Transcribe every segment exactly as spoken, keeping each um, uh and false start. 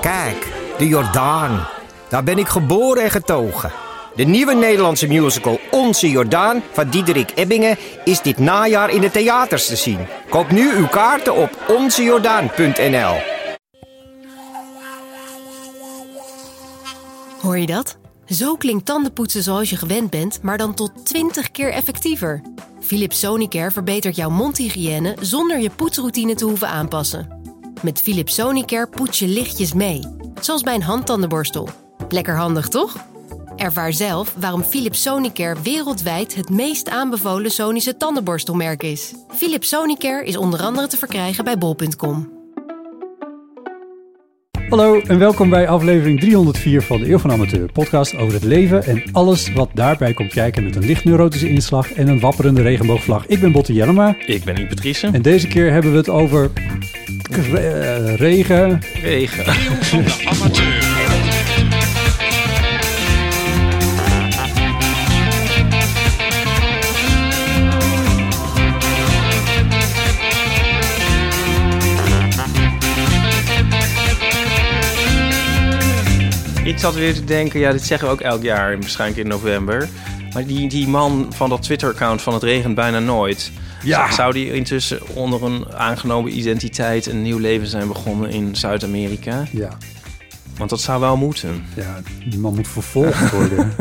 Kijk, de Jordaan. Daar ben ik geboren en getogen. De nieuwe Nederlandse musical Onze Jordaan van Diederik Ebbingen is dit najaar in de theaters te zien. Koop nu uw kaarten op onze jordaan punt n l. Hoor je dat? Zo klinkt tandenpoetsen zoals je gewend bent, maar dan tot twintig keer effectiever. Philips Sonicare verbetert jouw mondhygiëne zonder je poetsroutine te hoeven aanpassen. Met Philips Sonicare poets je lichtjes mee, zoals bij een handtandenborstel. Lekker handig, toch? Ervaar zelf waarom Philips Sonicare wereldwijd het meest aanbevolen Sonische tandenborstelmerk is. Philips Sonicare is onder andere te verkrijgen bij bol punt com. Hallo en welkom bij aflevering driehonderdvier van de Eeuw van Amateur. Podcast over het leven en alles wat daarbij komt kijken met een licht neurotische inslag en een wapperende regenboogvlag. Ik ben Botte Jellema. Ik ben Iep Patrice. En deze keer hebben we het over uh, regen. Regen. Eeuw van de Amateur. Ik zat weer te denken, ja, dit zeggen we ook elk jaar, waarschijnlijk in november. Maar die, die man van dat Twitter-account van Het Regent Bijna Nooit... Ja. Zou die intussen onder een aangenomen identiteit een nieuw leven zijn begonnen in Zuid-Amerika? Ja. Want dat zou wel moeten. Ja, die man moet vervolgd worden.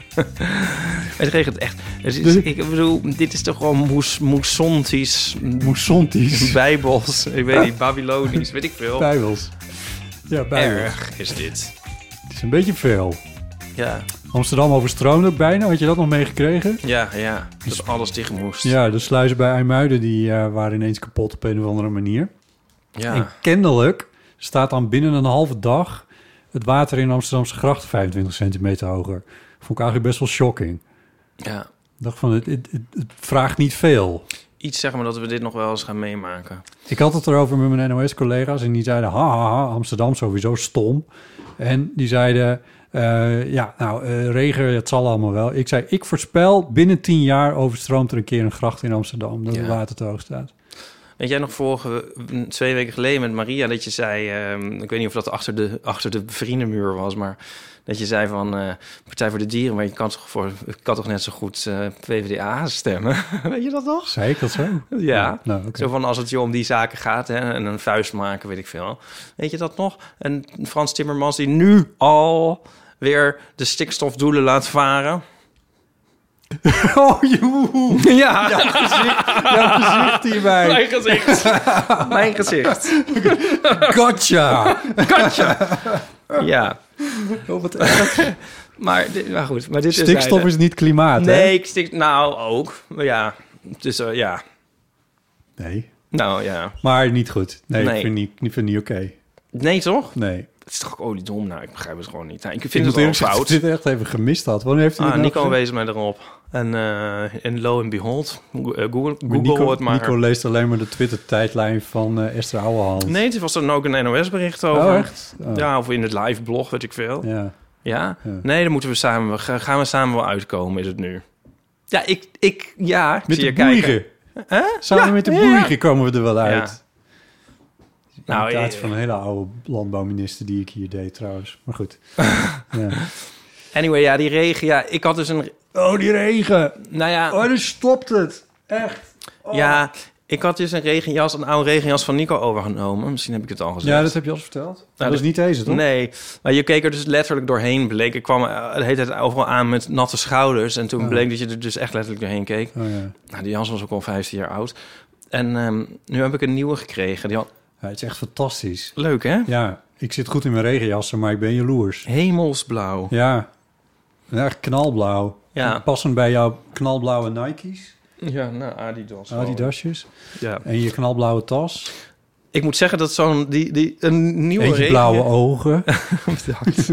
Het regent echt. Het is, ik bedoel, dit is toch gewoon moes, moesontisch... Moesontisch. Bijbels, ik weet niet, Babylonisch, weet ik veel. Bijbels. Ja, bijbels. Erg is dit. Het is een beetje veel. Ja. Amsterdam overstroomde ook bijna. Had je dat nog meegekregen? Ja, ja. Dat alles dicht moest. Ja, de sluizen bij IJmuiden die uh, waren ineens kapot op een of andere manier. Ja. En kennelijk staat dan binnen een halve dag het water in Amsterdamse grachten vijfentwintig centimeter hoger. Vond ik eigenlijk best wel shocking. Ja. Ik dacht van, het, het, het, het vraagt niet veel. Iets zeggen maar dat we dit nog wel eens gaan meemaken. Ik had het erover met mijn N O S-collega's en die zeiden, ha, ha, ha, Amsterdam sowieso stom. En die zeiden, uh, ja, nou, uh, regen, het zal allemaal wel. Ik zei, ik voorspel, binnen tien jaar overstroomt er een keer een gracht in Amsterdam, dat ja. het water te hoog staat. Weet jij nog vorige, twee weken geleden met Maria, dat je zei, uh, ik weet niet of dat achter de, achter de vriendenmuur was, maar dat je zei van uh, Partij voor de Dieren, maar je kan toch, voor, kan toch net zo goed uh, P v d A stemmen? Weet je dat nog? Zei ik dat zo? Ja, nou, okay. Zo van als het je om die zaken gaat hè, en een vuist maken, weet ik veel. Weet je dat nog? En Frans Timmermans die nu al weer de stikstofdoelen laat varen. Oh, joe. Ja. Jouw gezicht, jouw gezicht hierbij. Mijn gezicht. Mijn gezicht. Gotcha. Gotcha. Ja. Oh, wat erg. Maar, dit, maar goed. Maar dit Stikstof is, is niet klimaat, nee, hè? Nee, stik, nou ook. Maar ja, dus uh, ja. Nee. Nou ja. Maar niet goed. Nee, nee. ik vind niet, ik vind niet oké. Okay. Nee, toch? Nee. Het is toch ook oliedom? Nou, ik begrijp het gewoon niet. Nou, ik vind ik het wel fout. Ik dit echt even gemist had. Wanneer heeft hij ah, nou Nico wees mij erop. En, uh, en lo and behold, Google, Google Nico, het maar. Nico leest alleen maar de Twitter-tijdlijn van uh, Esther Ouwehand. Nee, het was dan ook een N O S-bericht over. Oh, echt? Oh. Ja, of in het live-blog, weet ik veel. Ja. Ja? Ja? Nee, dan moeten we samen... Gaan we samen wel uitkomen, is het nu. Ja, ik... ik ja, ik met zie de je boeigen. Huh? Samen ja, met de ja. boeigen komen we er wel uit. Ja. Nou, in plaats eh, van een hele oude landbouwminister die ik hier deed trouwens. Maar goed. Ja. Anyway, ja, die regen. Ja, ik had dus een... Oh, die regen. Nou ja... Oh, dan stopt het. Echt. Oh. Ja, ik had dus een regenjas, een oude regenjas van Nico overgenomen. Misschien heb ik het al gezegd. Ja, dat heb je al verteld. Nou, dat dus, is niet deze, toch? Nee, maar je keek er dus letterlijk doorheen, bleek. Ik kwam uh, de hele tijd overal aan met natte schouders. En toen oh. bleek dat je er dus echt letterlijk doorheen keek. Oh, ja. Nou, die jas was ook al vijftien jaar oud. En um, nu heb ik een nieuwe gekregen. Die had... Ja, het is echt fantastisch. Leuk, hè? Ja, ik zit goed in mijn regenjassen, maar ik ben jaloers. Hemelsblauw. Ja, echt knalblauw. Ja. Passend bij jouw knalblauwe Nike's. Ja, nou, Adidas. Adidasjes. Ja. En je knalblauwe tas. Ik moet zeggen dat zo'n... Die, die, een nieuwe Eentje regen... blauwe ogen. Bedankt.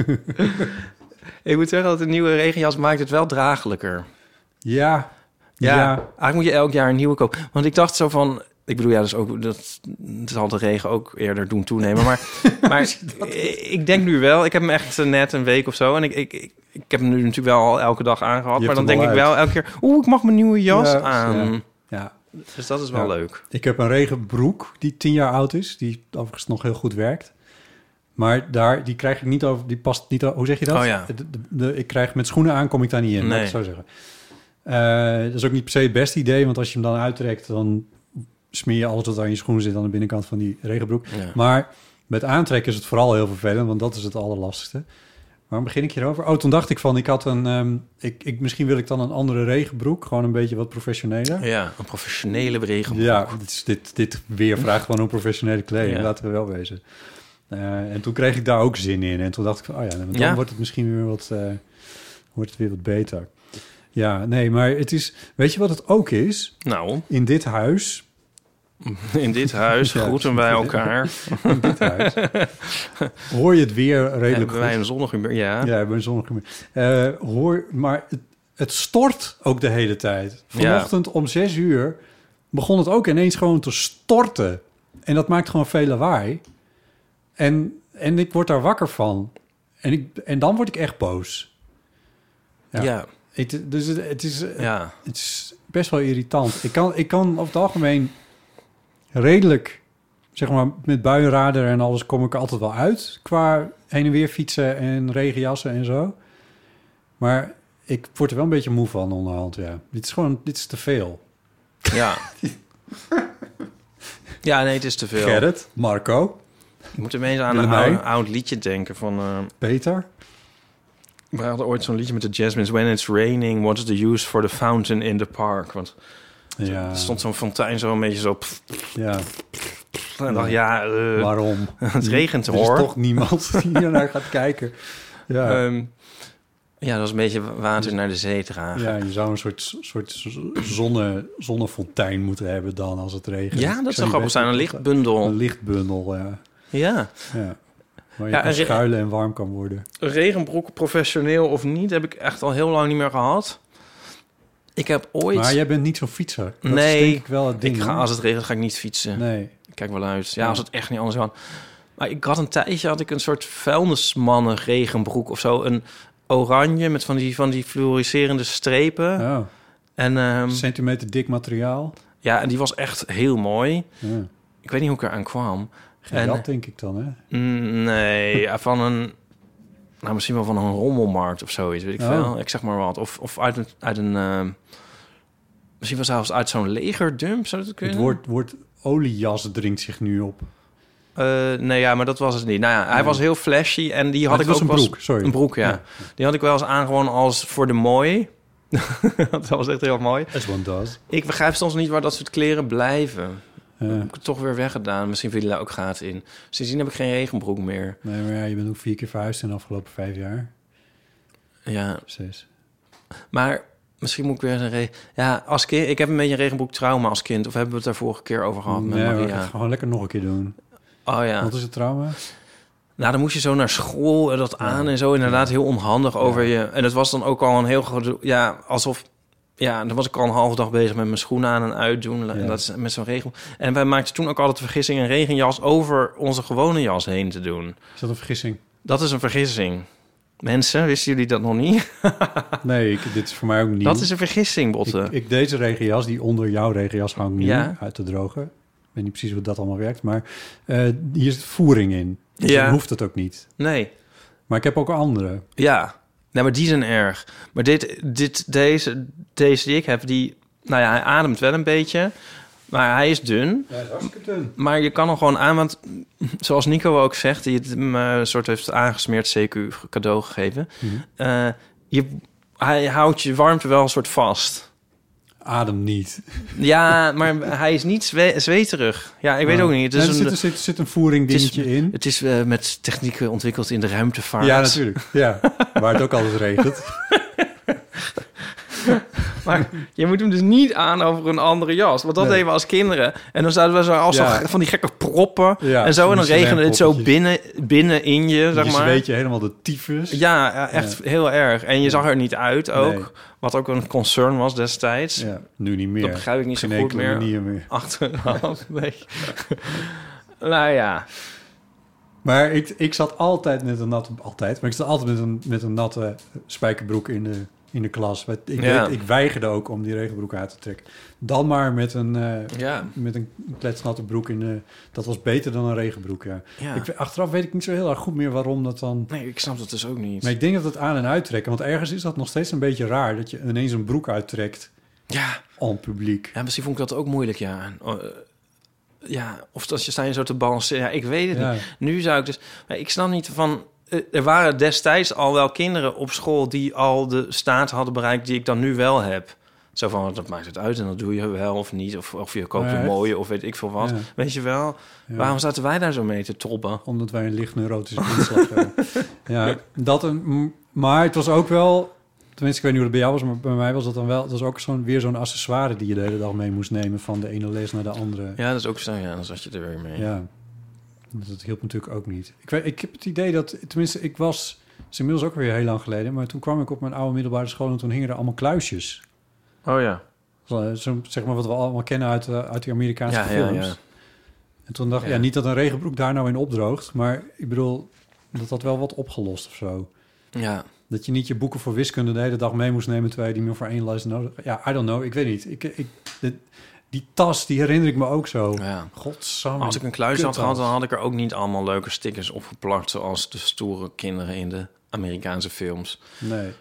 Ik moet zeggen dat een nieuwe regenjas maakt het wel draaglijker. Ja. Ja, ja. eigenlijk moet je elk jaar een nieuwe kopen. Want ik dacht zo van... Ik bedoel, ja, dus ook, dat zal de regen ook eerder doen toenemen. Maar, maar ik denk nu wel... Ik heb hem echt net een week of zo. En ik, ik, ik, ik heb hem nu natuurlijk wel al elke dag aangehad. Maar dan denk ik uit. wel elke keer... Oeh, ik mag mijn nieuwe jas ja, aan. Ja. Ja. Dus dat is wel ja. leuk. Ik heb een regenbroek die tien jaar oud is. Die overigens nog heel goed werkt. Maar daar, die krijg ik niet over, die past niet over, hoe zeg je dat? Oh ja. De, de, de, ik krijg met schoenen aan, kom ik daar niet in, Nee. laat ik het zo zeggen. Uh, dat is ook niet per se het beste idee, want als je hem dan uittrekt, dan smeer je alles wat aan je schoenen zit aan de binnenkant van die regenbroek. Ja. Maar met aantrekken is het vooral heel vervelend, want dat is het allerlastigste. Waarom begin ik hierover? Oh, toen dacht ik van, ik had een, um, ik, ik, misschien wil ik dan een andere regenbroek, gewoon een beetje wat professioneler. Ja, een professionele regenbroek. Ja, dit, is, dit, dit weer vraagt gewoon om professionele kleding, Ja. laten we wel wezen. Uh, en toen kreeg ik daar ook zin in. En toen dacht ik van, oh ja, dan Ja? wordt het misschien weer wat, uh, wordt het weer wat beter. Ja, nee, maar het is, weet je wat het ook is? Nou, In dit huis, in dit huis Ja. groeten wij elkaar. in dit huis, hoor je het weer redelijk Hebben wij goed. een zonnig humeur? Ja. Ja, bij een zonnige uh, hoor, maar het, het stort ook de hele tijd. Vanochtend om zes uur begon het ook ineens gewoon te storten. En dat maakt gewoon veel lawaai. En, en ik word daar wakker van. En, ik, en dan word ik echt boos. Ja. Ja. Het, dus het, het, is, ja. het is best wel irritant. Ik kan, ik kan over het algemeen redelijk, zeg maar, met buienradar en alles kom ik er altijd wel uit. Qua heen en weer fietsen en regenjassen en zo. Maar ik word er wel een beetje moe van onderhand, ja. Dit is gewoon, dit is te veel. Ja. Ja, nee, het is te veel. Gerrit, Marco, Ik moet ineens aan Willemijn. een oud, oud liedje denken van... Uh, Peter. we hadden ooit zo'n liedje met de Jasmines. When it's raining, what's the use for the fountain in the park? Want Ja, er stond zo'n fontein zo een beetje zo... pff, ja. en ik dacht, ja, uh, Waarom? het regent Er hoor. is toch niemand die hier naar gaat kijken. Ja. Um, ja, dat was een beetje water naar de zee dragen. Ja, je zou een soort, soort zonne, zonnefontein moeten hebben dan als het regent. Ja, dat Ik zou niet grappig weten zijn. Een of dat- lichtbundel. Een lichtbundel, ja. Ja. ja. Waar je Ja, kan en re- schuilen en warm kan worden. Een regenbroek, professioneel of niet, heb ik echt al heel lang niet meer gehad. Ik heb ooit... Maar jij bent niet zo'n fietser. Dat Nee, is denk ik wel het ding. ik ga, hoor. als het regent ga ik niet fietsen. Nee. Ik kijk wel uit. Ja, Ja. als het echt niet anders kan. Maar ik had een tijdje had ik een soort vuilnismannen regenbroek of zo. Een oranje met van die, van die fluoriserende strepen. Oh. En ehm, Centimeter dik materiaal. ja, en die was echt heel mooi. Ja. Ik weet niet hoe ik eraan kwam. Geen En- dat denk ik dan, hè? Mm, nee, ja, van een... Nou, misschien wel van een rommelmarkt of zoiets, weet ik Oh. veel. Ik zeg maar wat. Of, of uit een... Uit een ehm, misschien wel zelfs uit zo'n legerdump, zou dat kunnen? Het woord, woord oliejas dringt zich nu op. Uh, nee, ja, maar dat was het niet. Nou ja, hij Nee. was heel flashy en die Maar had het ik was ook een wel eens- broek, sorry. Een broek, ja. Ja. Die had ik wel eens aan gewoon als voor de mooi. Dat was echt heel mooi. As one does. Ik begrijp soms niet waar dat soort kleren blijven. Ja. Heb ik het toch weer weggedaan. Misschien vielen daar ook gaten in. Sindsdien heb ik geen regenbroek meer. Nee, maar ja, je bent ook vier keer verhuisd in de afgelopen vijf jaar. Ja, Zes. maar misschien moet ik weer een re... Ja, als kind... Ik heb een beetje een regenbroek trauma als kind. Of hebben we het daar vorige keer over gehad met nee, maar Maria? ga gewoon lekker nog een keer doen. Oh ja. Wat is het trauma? Nou, dan moest je zo naar school en dat aan en zo. Inderdaad, heel onhandig over je. En het was dan ook al een heel gedoe. Ja, alsof... Ja, dan was ik al een halve dag bezig met mijn schoenen aan en uitdoen. Ja. En dat is met zo'n regel. En wij maakten toen ook altijd de vergissing een regenjas over onze gewone jas heen te doen. Is dat een vergissing? Dat is een vergissing. Mensen, wisten jullie dat nog niet? Nee, ik, dit is voor mij ook nieuw. Dat is een vergissing, Botte. Ik, ik, deze regenjas, die onder jouw regenjas hangt nu Ja. uit te drogen. Ik weet niet precies hoe dat allemaal werkt, maar uh, hier zit voering in. Dus Ja. dan hoeft het ook niet. Nee. Maar ik heb ook andere. Ja. Nee, maar die zijn erg. Maar dit, dit, deze, deze die ik heb, die... Nou ja, hij ademt wel een beetje. Maar hij is dun. Ja, dat is hartstikke dun. Maar je kan hem gewoon aan, want zoals Nico ook zegt, die het hem een soort heeft aangesmeerd, C Q cadeau gegeven. Mm-hmm. Uh, je, hij houdt je warmte wel een soort vast. Adem niet. Ja, maar hij is niet zwe zweterig. Ja, ik weet Oh. ook niet. Het is Nee, er een, zit, er zit, zit een voering het is- dingetje in. Het is uh, met technieken ontwikkeld in de ruimtevaart. Ja, natuurlijk. Ja, waar het ook altijd regent. Maar je moet hem dus niet aan over een andere jas. Want dat Nee. deden we als kinderen. En dan zouden we zo als Ja. zo van die gekke proppen. Ja, en zo. En dan van die regende het zo slijmpoppetjes. binnen, binnen in je, zeg je maar. zweet je helemaal de tyfus. Ja, ja, echt heel erg. En je Ja. zag er niet uit ook. Nee. Wat ook een concern was destijds. Ja, nu niet meer. Dat begrijp ik niet zo Geen goed enkele meer. manier meer. Achteraf. Nee. Nou ja. Maar ik, ik zat altijd met een natte... Altijd, maar ik zat altijd met een, met een natte spijkerbroek in de in de klas. Ik, Ja. weet, ik weigerde ook om die regenbroek uit te trekken. Dan maar met een, uh, Ja. met een kletsnatte broek. In de, dat was beter dan een regenbroek, ja. Ja. Ik, achteraf weet ik niet zo heel erg goed meer waarom dat dan... Nee, ik snap dat dus ook niet. Maar ik denk dat het aan- en uittrekken... want ergens is dat nog steeds een beetje raar... dat je ineens een broek uittrekt Ja. aan het publiek. Ja, misschien vond ik dat ook moeilijk, ja. Uh, ja, of als je sta je zo te balanceren. Ja, ik weet het Ja. niet. Nu zou ik dus... Maar ik snap niet van... Uh, er waren destijds al wel kinderen op school... die al de staat hadden bereikt die ik dan nu wel heb. Zo van, dat maakt het uit en dat doe je wel of niet. Of, of je koopt Nee, een echt? mooie of weet ik veel wat. Ja. Weet je wel? Ja. Waarom zaten wij daar zo mee te tobben? Omdat wij een licht neurotische inslag hebben. Ja, dat een... Maar het was ook wel... Tenminste, ik weet niet hoe het bij jou was, maar bij mij was dat dan wel... Het was ook zo'n, weer zo'n accessoire die je de hele dag mee moest nemen... van de ene les naar de andere. Ja, dat is ook zo. Ja, dan zat je er weer mee. Ja. Dat hielp natuurlijk ook niet. Ik, weet, ik heb het idee dat... Tenminste, ik was... Het is inmiddels ook weer heel lang geleden... maar toen kwam ik op mijn oude middelbare school... en toen hingen er allemaal kluisjes. Oh ja. Zo, zo, zeg maar wat we allemaal kennen uit, uh, uit die Amerikaanse Ja, ja, films. ja. En toen dacht ik, Ja. ja, niet dat een regenbroek daar nou in opdroogt... maar ik bedoel, dat had wel wat opgelost of zo. Ja. Dat je niet je boeken voor wiskunde de hele dag mee moest nemen... terwijl je die meer voor één les nodig... Ja, I don't know, ik weet niet. Ik, ik, dit, die tas, die herinner ik me ook zo. Ja. Godsamme. Als ik een kluis had kuttas. gehad, dan had ik er ook niet allemaal leuke stickers opgeplakt... zoals de stoere kinderen in de Amerikaanse films. Nee.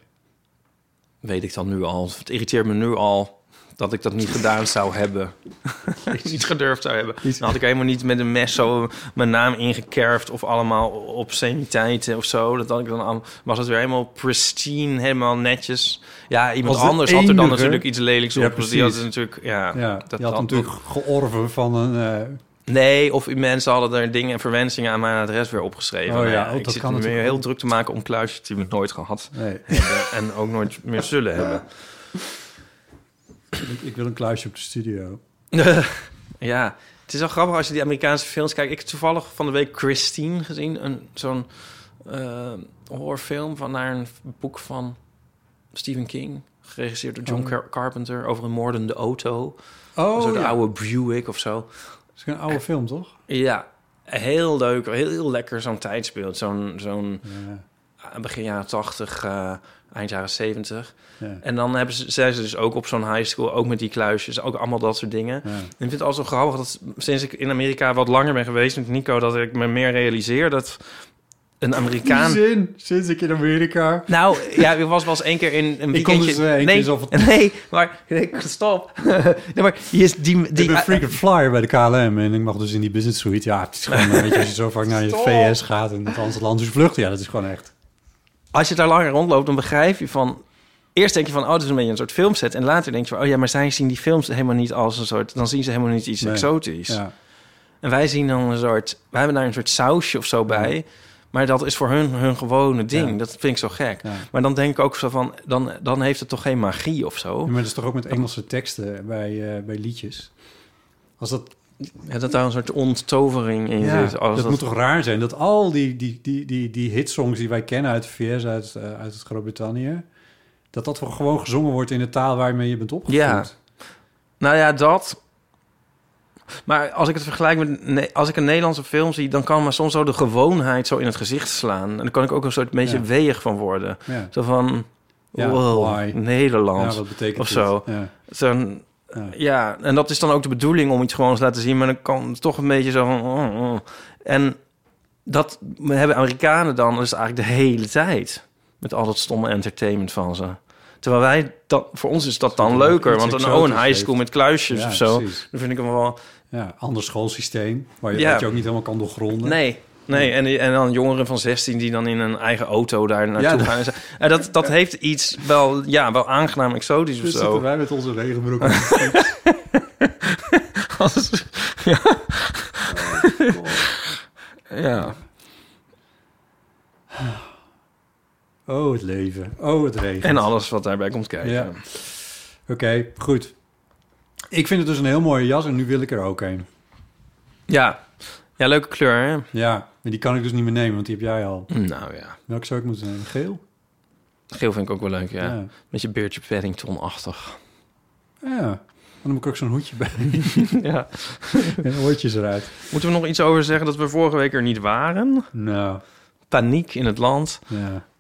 Weet ik dan nu al. Het irriteert me nu al dat ik dat niet gedaan zou hebben. niet gedurfd zou hebben. Dan had ik helemaal niet met een mes zo mijn naam ingekerfd... of allemaal obsceniteiten of zo. Dat had ik dan al, was het weer helemaal pristine, helemaal netjes. Ja, iemand Was de anders had er dan enige- natuurlijk iets lelijks Ja, op. Dus die had precies. het natuurlijk... Ja, Ja, dat je had had natuurlijk georven van een... Uh, Nee, of mensen hadden er dingen en verwensingen aan mijn adres weer opgeschreven. Oh Nou ja, ook ik dat zit kan me weer natuurlijk heel ook. druk te maken om kluisjes die we nooit gehad nee, hebben... en ook nooit meer zullen hebben. ik, ik wil een kluisje op de studio. Ja, het is wel grappig als je die Amerikaanse films kijkt. Ik heb toevallig van de week Christine gezien. Een, zo'n uh, horrorfilm van naar een boek van Stephen King. Geregisseerd door John Oh. Car- Carpenter over een moordende auto. Oh, zo de ja. oude Buick of zo. Dat is een oude film, toch? Ja, heel leuk. Heel, heel lekker zo'n tijdsbeeld. Zo'n, zo'n Ja. begin jaren tachtig, uh, eind jaren zeventig. Ja. En dan hebben ze, zijn ze dus ook op zo'n high school, ook met die kluisjes, ook allemaal dat soort dingen. Ja. En ik vind het al zo grappig dat sinds ik in Amerika wat langer ben geweest met Nico, dat ik me meer realiseer dat een Amerikaan... Zin, sinds ik in Amerika... Nou, ja, ik was wel eens één keer in een Ik kom weekendje... dus, uh, één nee, keer zoveel- nee, maar... Nee, stop. nee, maar die is... Die, die, ik ben frequent flyer bij de K L M en ik mag dus in die business suite. Ja, het is gewoon, weet je, als je zo vaak naar je Stop. V S gaat en het andere land is vluchten, ja, dat is gewoon echt. Als je daar langer rondloopt, dan begrijp je van... Eerst denk je van, oh, het is een beetje een soort filmset. En later denk je van, oh ja, maar zij zien die films helemaal niet als een soort... Dan zien ze helemaal niet iets Nee. exotisch. Ja. En wij zien dan een soort... Wij hebben daar een soort sausje of zo bij. Ja. Maar dat is voor hun hun gewone ding. Ja. Dat vind ik zo gek. Ja. Maar dan denk ik ook zo van... Dan, dan heeft het toch geen magie of zo? Ja, maar dat is toch ook met Engelse teksten bij, uh, bij liedjes? Als dat, Ja, dat daar een soort onttovering in ja, zit. Als dat, dat moet toch raar zijn? Dat al die, die, die, die, die hitsongs die wij kennen uit de V S, uit, uh, uit het Groot-Brittannië... dat dat gewoon gezongen wordt in de taal waarmee je bent opgevoed. Ja. Nou ja, dat... Maar als ik het vergelijk met... Nee, als ik een Nederlandse film zie... dan kan me soms zo de gewoonheid zo in het gezicht slaan. En dan kan ik ook een soort beetje Ja. weeig van worden. Ja. Zo van... Ja, wow, why? Nederland. Ja, wat betekent of dit? zo. Ja. Zo'n... Ja. Ja, en dat is dan ook de bedoeling om iets gewoon eens laten zien... maar dan kan het toch een beetje zo van... oh, oh. En dat hebben Amerikanen dan dus eigenlijk de hele tijd... met al dat stomme entertainment van ze. Terwijl wij... Dat, voor ons is dat dan Zodat het leuker. iets Want een, oh, exotisch een high school heeft. met kluisjes Ja, of zo... precies. dan vind ik hem wel... Ja, ander schoolsysteem, waar je, Ja. wat je ook niet helemaal kan doorgronden. Nee, nee. En, die- en dan jongeren van zestien die dan in een eigen auto daar naartoe Ja, gaan. En zo. En dat, dat heeft iets wel, ja, wel aangenaam exotisch of Dus zitten zo. wij met onze regenbroek. Als- ja. ja. Oh, het leven. Oh, het regent. En alles wat daarbij komt kijken. Ja. Oké, goed. Ik vind het dus een heel mooie jas en nu wil ik er ook een. Ja, ja, leuke kleur, hè? Ja, maar die kan ik dus niet meer nemen, want die heb jij al. Nou ja, Welke zou ik moeten nemen? Geel? geel vind ik ook wel leuk, ja. Ja. Met je beertje Paddington-achtig. Ja. Dan moet ik ook zo'n hoedje bij. ja. En oortjes eruit. Moeten we nog iets over zeggen dat we vorige week er niet waren? Nou, Paniek in het land. ja.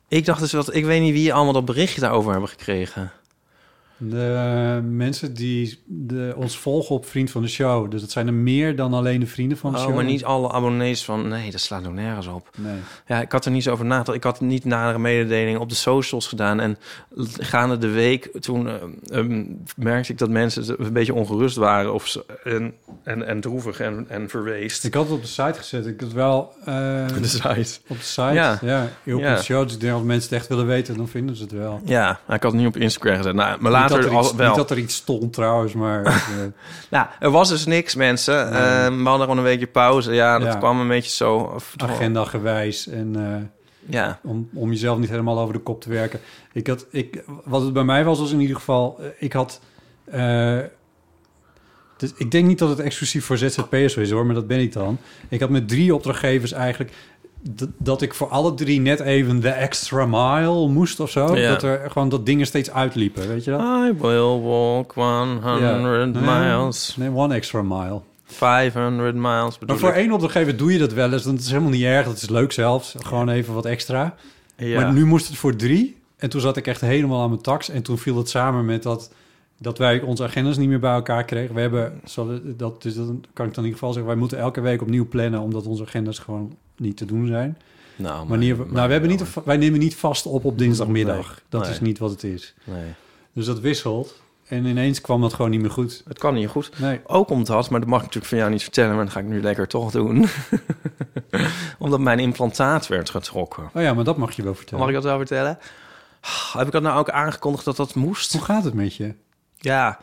Ik dacht dus wat... Ik weet niet wie allemaal dat berichtje daarover hebben gekregen. De mensen die de, ons volgen op Vriend van de Show. Dus dat zijn er meer dan alleen de vrienden van de Oh, show. maar niet alle abonnees van... Nee, dat slaat ook nergens op. Nee. Ja, ik had er niet zo over nagedacht. Ik had niet nadere mededeling op de socials gedaan. En gaande de week, toen uh, um, merkte ik dat mensen een beetje ongerust waren. Of ze, en, en, en droevig en, en verweest. Ik had het op de site gezet. Ik had wel... Uh, de site. Op de site, ja. ja. ja op ja. de show. Dus ik denk als mensen het echt willen weten, dan vinden ze het wel. Ja, ik had het niet op Instagram gezet. Nou, maar later niet dat er iets, al, wel. Niet dat er iets stond trouwens, maar... uh, nou, er was dus niks, mensen. Nee. Uh, we hadden gewoon een weekje pauze. Ja, dat ja. kwam een beetje zo... Agenda gewijs en... Uh, ja. Om, om jezelf niet helemaal over de kop te werken. Ik had, ik, wat het bij mij was, was in ieder geval... Ik had... Uh, dus ik denk niet dat het exclusief voor Z Z P'ers is, hoor. Maar dat ben ik dan. Ik had met drie opdrachtgevers eigenlijk... D- dat ik voor alle drie net even de extra mile moest of zo. Ja. Dat er gewoon dat dingen steeds uitliepen, weet je dat? I will walk honderd ja. miles. Nee, one extra mile. vijfhonderd miles. Maar voor ik. één opdrachtgever doe je dat wel eens. Dan is het helemaal niet erg. Dat is leuk zelfs. Gewoon even wat extra. Ja. Maar nu moest het voor drie. En toen zat ik echt helemaal aan mijn tax. En toen viel het samen met dat... dat wij onze agendas niet meer bij elkaar kregen. We hebben... Dat, dus dat kan ik dan in ieder geval zeggen. Wij moeten elke week opnieuw plannen... omdat onze agendas gewoon niet te doen zijn. Nou, Wanneer we, nou we hebben niet, wij nemen niet vast op op dinsdagmiddag. Nee, dat nee. is niet wat het is. Nee. Dus dat wisselt. En ineens kwam dat gewoon niet meer goed. Het kan niet goed. Nee. Ook omdat, maar dat mag ik natuurlijk van jou niet vertellen... maar dat ga ik nu lekker toch doen. Omdat mijn implantaat werd getrokken. Oh ja, maar dat mag je wel vertellen. Mag ik dat wel vertellen? Heb ik dat nou ook aangekondigd dat dat moest? Hoe gaat het met je? Ja.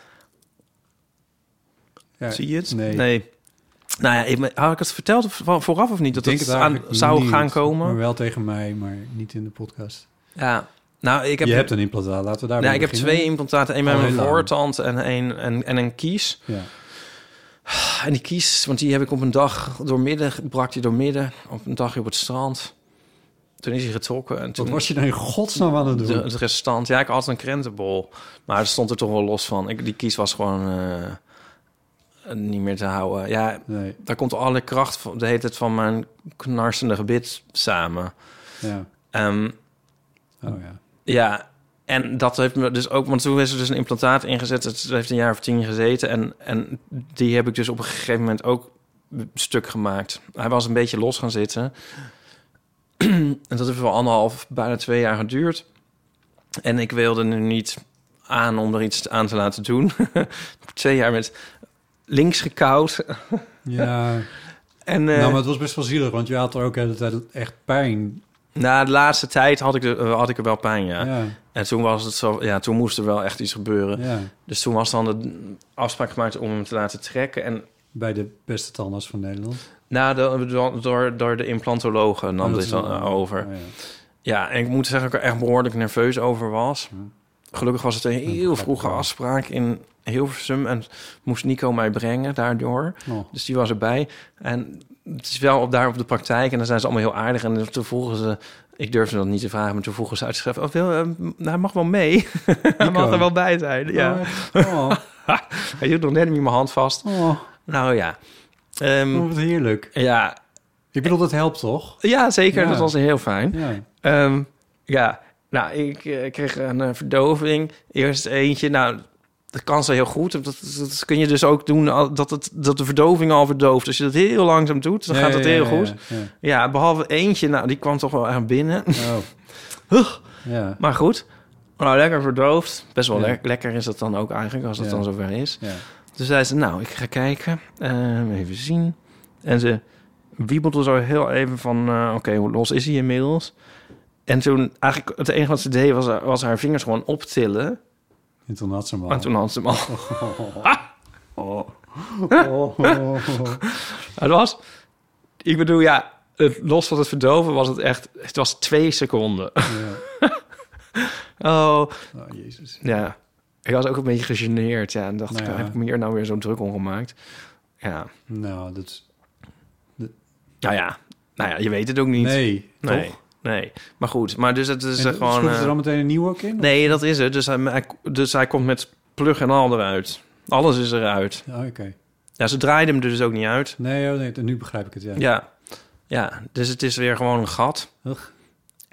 ja Zie je het? Nee. nee. Nou ja, ik, had ik het verteld vooraf of niet? Dat het, het aan, zou niet, gaan komen? Maar wel tegen mij, maar niet in de podcast. Ja. Nou, ik heb je hebt een implantaat, laten we daar nou, ik beginnen. heb twee implantaten. Één bij mijn voortand en, een, en, en een kies. Ja. En die kies, want die heb ik op een dag doormidden... brak die doormidden op een dagje op het strand. Toen is hij getrokken. En toen, wat was je nou in godsnaam aan het doen? De, het restant. Ja, ik had een krentenbol. Maar het stond er toch wel los van. Ik, die kies was gewoon uh, niet meer te houden. Ja, nee. Daar komt alle kracht van, de hele tijd van mijn knarsende gebit samen. Ja. Um, oh ja. Ja, en dat heeft me dus ook... Want toen is er dus een implantaat ingezet. Het heeft een jaar of tien gezeten. En, en die heb ik dus op een gegeven moment ook stuk gemaakt. Hij was een beetje los gaan zitten. En dat heeft wel anderhalf, bijna twee jaar geduurd. En ik wilde nu niet aan om er iets aan te laten doen. Twee jaar met links gekauwd. Ja, en, uh, nou, maar het was best wel zielig, want je had er ook de hele tijd echt pijn. Na de laatste tijd had ik, de, uh, had ik er wel pijn, ja. ja. En toen was het zo, ja, toen moest er wel echt iets gebeuren. Ja. Dus toen was dan de afspraak gemaakt om hem te laten trekken. En bij de beste tandarts van Nederland? Nou, de, door, door de implantologen nam oh, dit dan uh, over. Oh, ja. ja, en ik moet zeggen dat ik er echt behoorlijk nerveus over was. Hm. Gelukkig was het een heel vroege afspraak in Hilversum... en moest Nico mij brengen daardoor. Oh. Dus die was erbij. En het is wel op, daar op de praktijk... en dan zijn ze allemaal heel aardig. En toen vroegen ze... Ik durfde dat niet te vragen, maar toen vroegen ze uitgeschreven... Oh, wil, uh, nou, hij mag wel mee. Hij mag er wel bij zijn. Ja. Oh. Hij hield nog net niet mijn hand vast. Oh. Nou ja... Um, oh, wat heerlijk. Ja. Ik bedoel, dat helpt toch? Ja, zeker. Ja. Dat was heel fijn. Ja. Um, ja. Nou, ik uh, kreeg een uh, verdoving. Eerst eentje. Nou, dat kan zo heel goed. Dat, dat, dat kun je dus ook doen dat, het, dat de verdoving al verdooft. Als je dat heel langzaam doet, dan ja, gaat dat ja, heel ja, goed. Ja, ja. ja, behalve eentje. Nou, die kwam toch wel echt binnen. Oh. ja. Maar goed. Nou, lekker verdoofd. Best wel ja. le- lekker is dat dan ook eigenlijk, als het ja. dan zover is. Ja. Dus zei ze, nou, ik ga kijken. Uh, even zien. En ze wiebelde zo heel even van... Uh, Oké, okay, hoe los is hij inmiddels? En toen, eigenlijk, het enige wat ze deed... was, was haar vingers gewoon optillen. En toen had ze hem al. En toen had ze hem al. Oh. Oh. Oh. Oh. Het was... Ik bedoel, ja... Het, los van het verdoven was het echt... Het was twee seconden. Ja. oh. Oh, jezus. Ja. Ik was ook een beetje gegeneerd, ja. En dacht, nou ja. ik, heb ik me hier nou weer zo druk om gemaakt? Ja. Nou, dat... dat... Nou ja. Nou ja, je weet het ook niet. Nee, nee. toch? Nee. Maar goed, maar dus het is en, gewoon... Schroef je er dan meteen een nieuwe ook in? Nee, of? Dat is het. Dus hij, dus hij komt met plug en al eruit. Alles is eruit. Oh, oké. Okay. Ja, ze draaiden hem er dus ook niet uit. Nee, oh nee, nu begrijp ik het, ja. Ja. Ja, dus het is weer gewoon een gat. Ugh.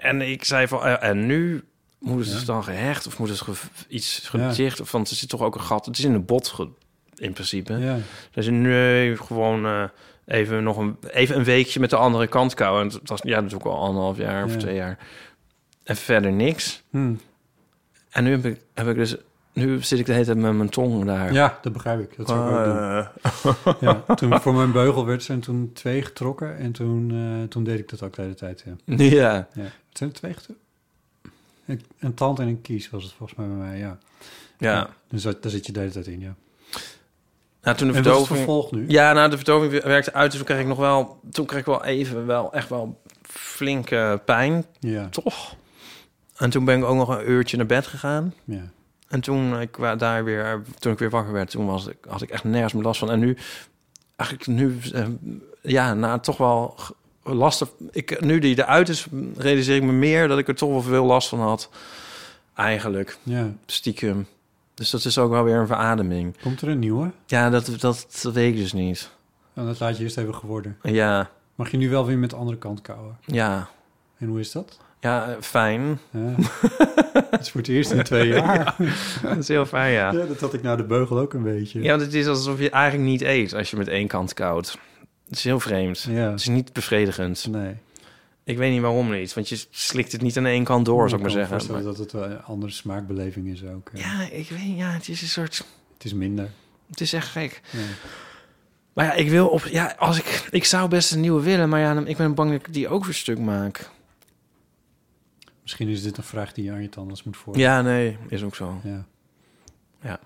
en ik zei van, uh, en nu moet het Ja. dan gehecht of moet het ge- iets Ja. gedicht? Of want er zit toch ook een gat. Het is in de bot ge- in principe. Ja. Dus nee, gewoon uh, even nog een even een weekje met de andere kant kouwen. En dat was ja, dat doe ik al anderhalf jaar of Ja. twee jaar. En verder niks. Hm. En nu heb ik, heb ik dus nu zit ik de hele tijd met mijn tong daar. Ja, dat begrijp ik. Dat zou ik ook doen. Uh, Ja, toen voor mijn beugel werd zijn toen twee getrokken. En toen, uh, toen deed ik dat ook de hele tijd, ja. ja. ja. Het zijn er twee getrokken? Een, een tand en een kies was het volgens mij bij mij, ja. Ja. Dus dat, daar zit je de hele tijd in, ja. Nou, toen de En wat is het verdoving... vervolg nu? Ja, nou, de verdoving werkte uit. Dus toen kreeg ik nog wel... Toen kreeg ik wel even wel echt wel flinke pijn, Ja, toch? En toen ben ik ook nog een uurtje naar bed gegaan. ja. En toen ik wa- daar weer, toen ik weer wakker werd, toen was ik, had ik echt nergens meer last van. En nu, eigenlijk nu, eh, ja, nou toch wel g- lastig. Ik, nu die eruit is, realiseer ik me meer dat ik er toch wel veel last van had. Eigenlijk, ja. stiekem. Dus dat is ook wel weer een verademing. Komt er een nieuwe? Ja, dat, dat, dat weet ik dus niet. En dat laat je eerst even geworden. Ja, Mag je nu wel weer met de andere kant kouwen? ja, En hoe is dat? ja, eh, fijn. Ja. Dat is voor het eerst in twee jaar. Dat is heel fijn, ja. Ja, dat had ik nou de beugel ook een beetje. Ja, want het is alsof je eigenlijk niet eet als je met één kant koudt. Het is heel vreemd. Ja. Het is niet bevredigend. Nee. Ik weet niet waarom niet, want je slikt het niet aan één kant door, zou ik maar kan me zeggen. voorstellen Maar- dat het wel een andere smaakbeleving is ook. hè. ja, ik weet, ja, het is een soort, Het is minder. het is echt gek. Ja. Maar ja, ik wil op, ja, als ik, ik zou best een nieuwe willen, maar ja, dan- ik ben bang dat ik die ook weer stuk maak. Misschien is dit een vraag die je aan je tandarts moet voorleggen. Ja, nee, is ook zo. Ja.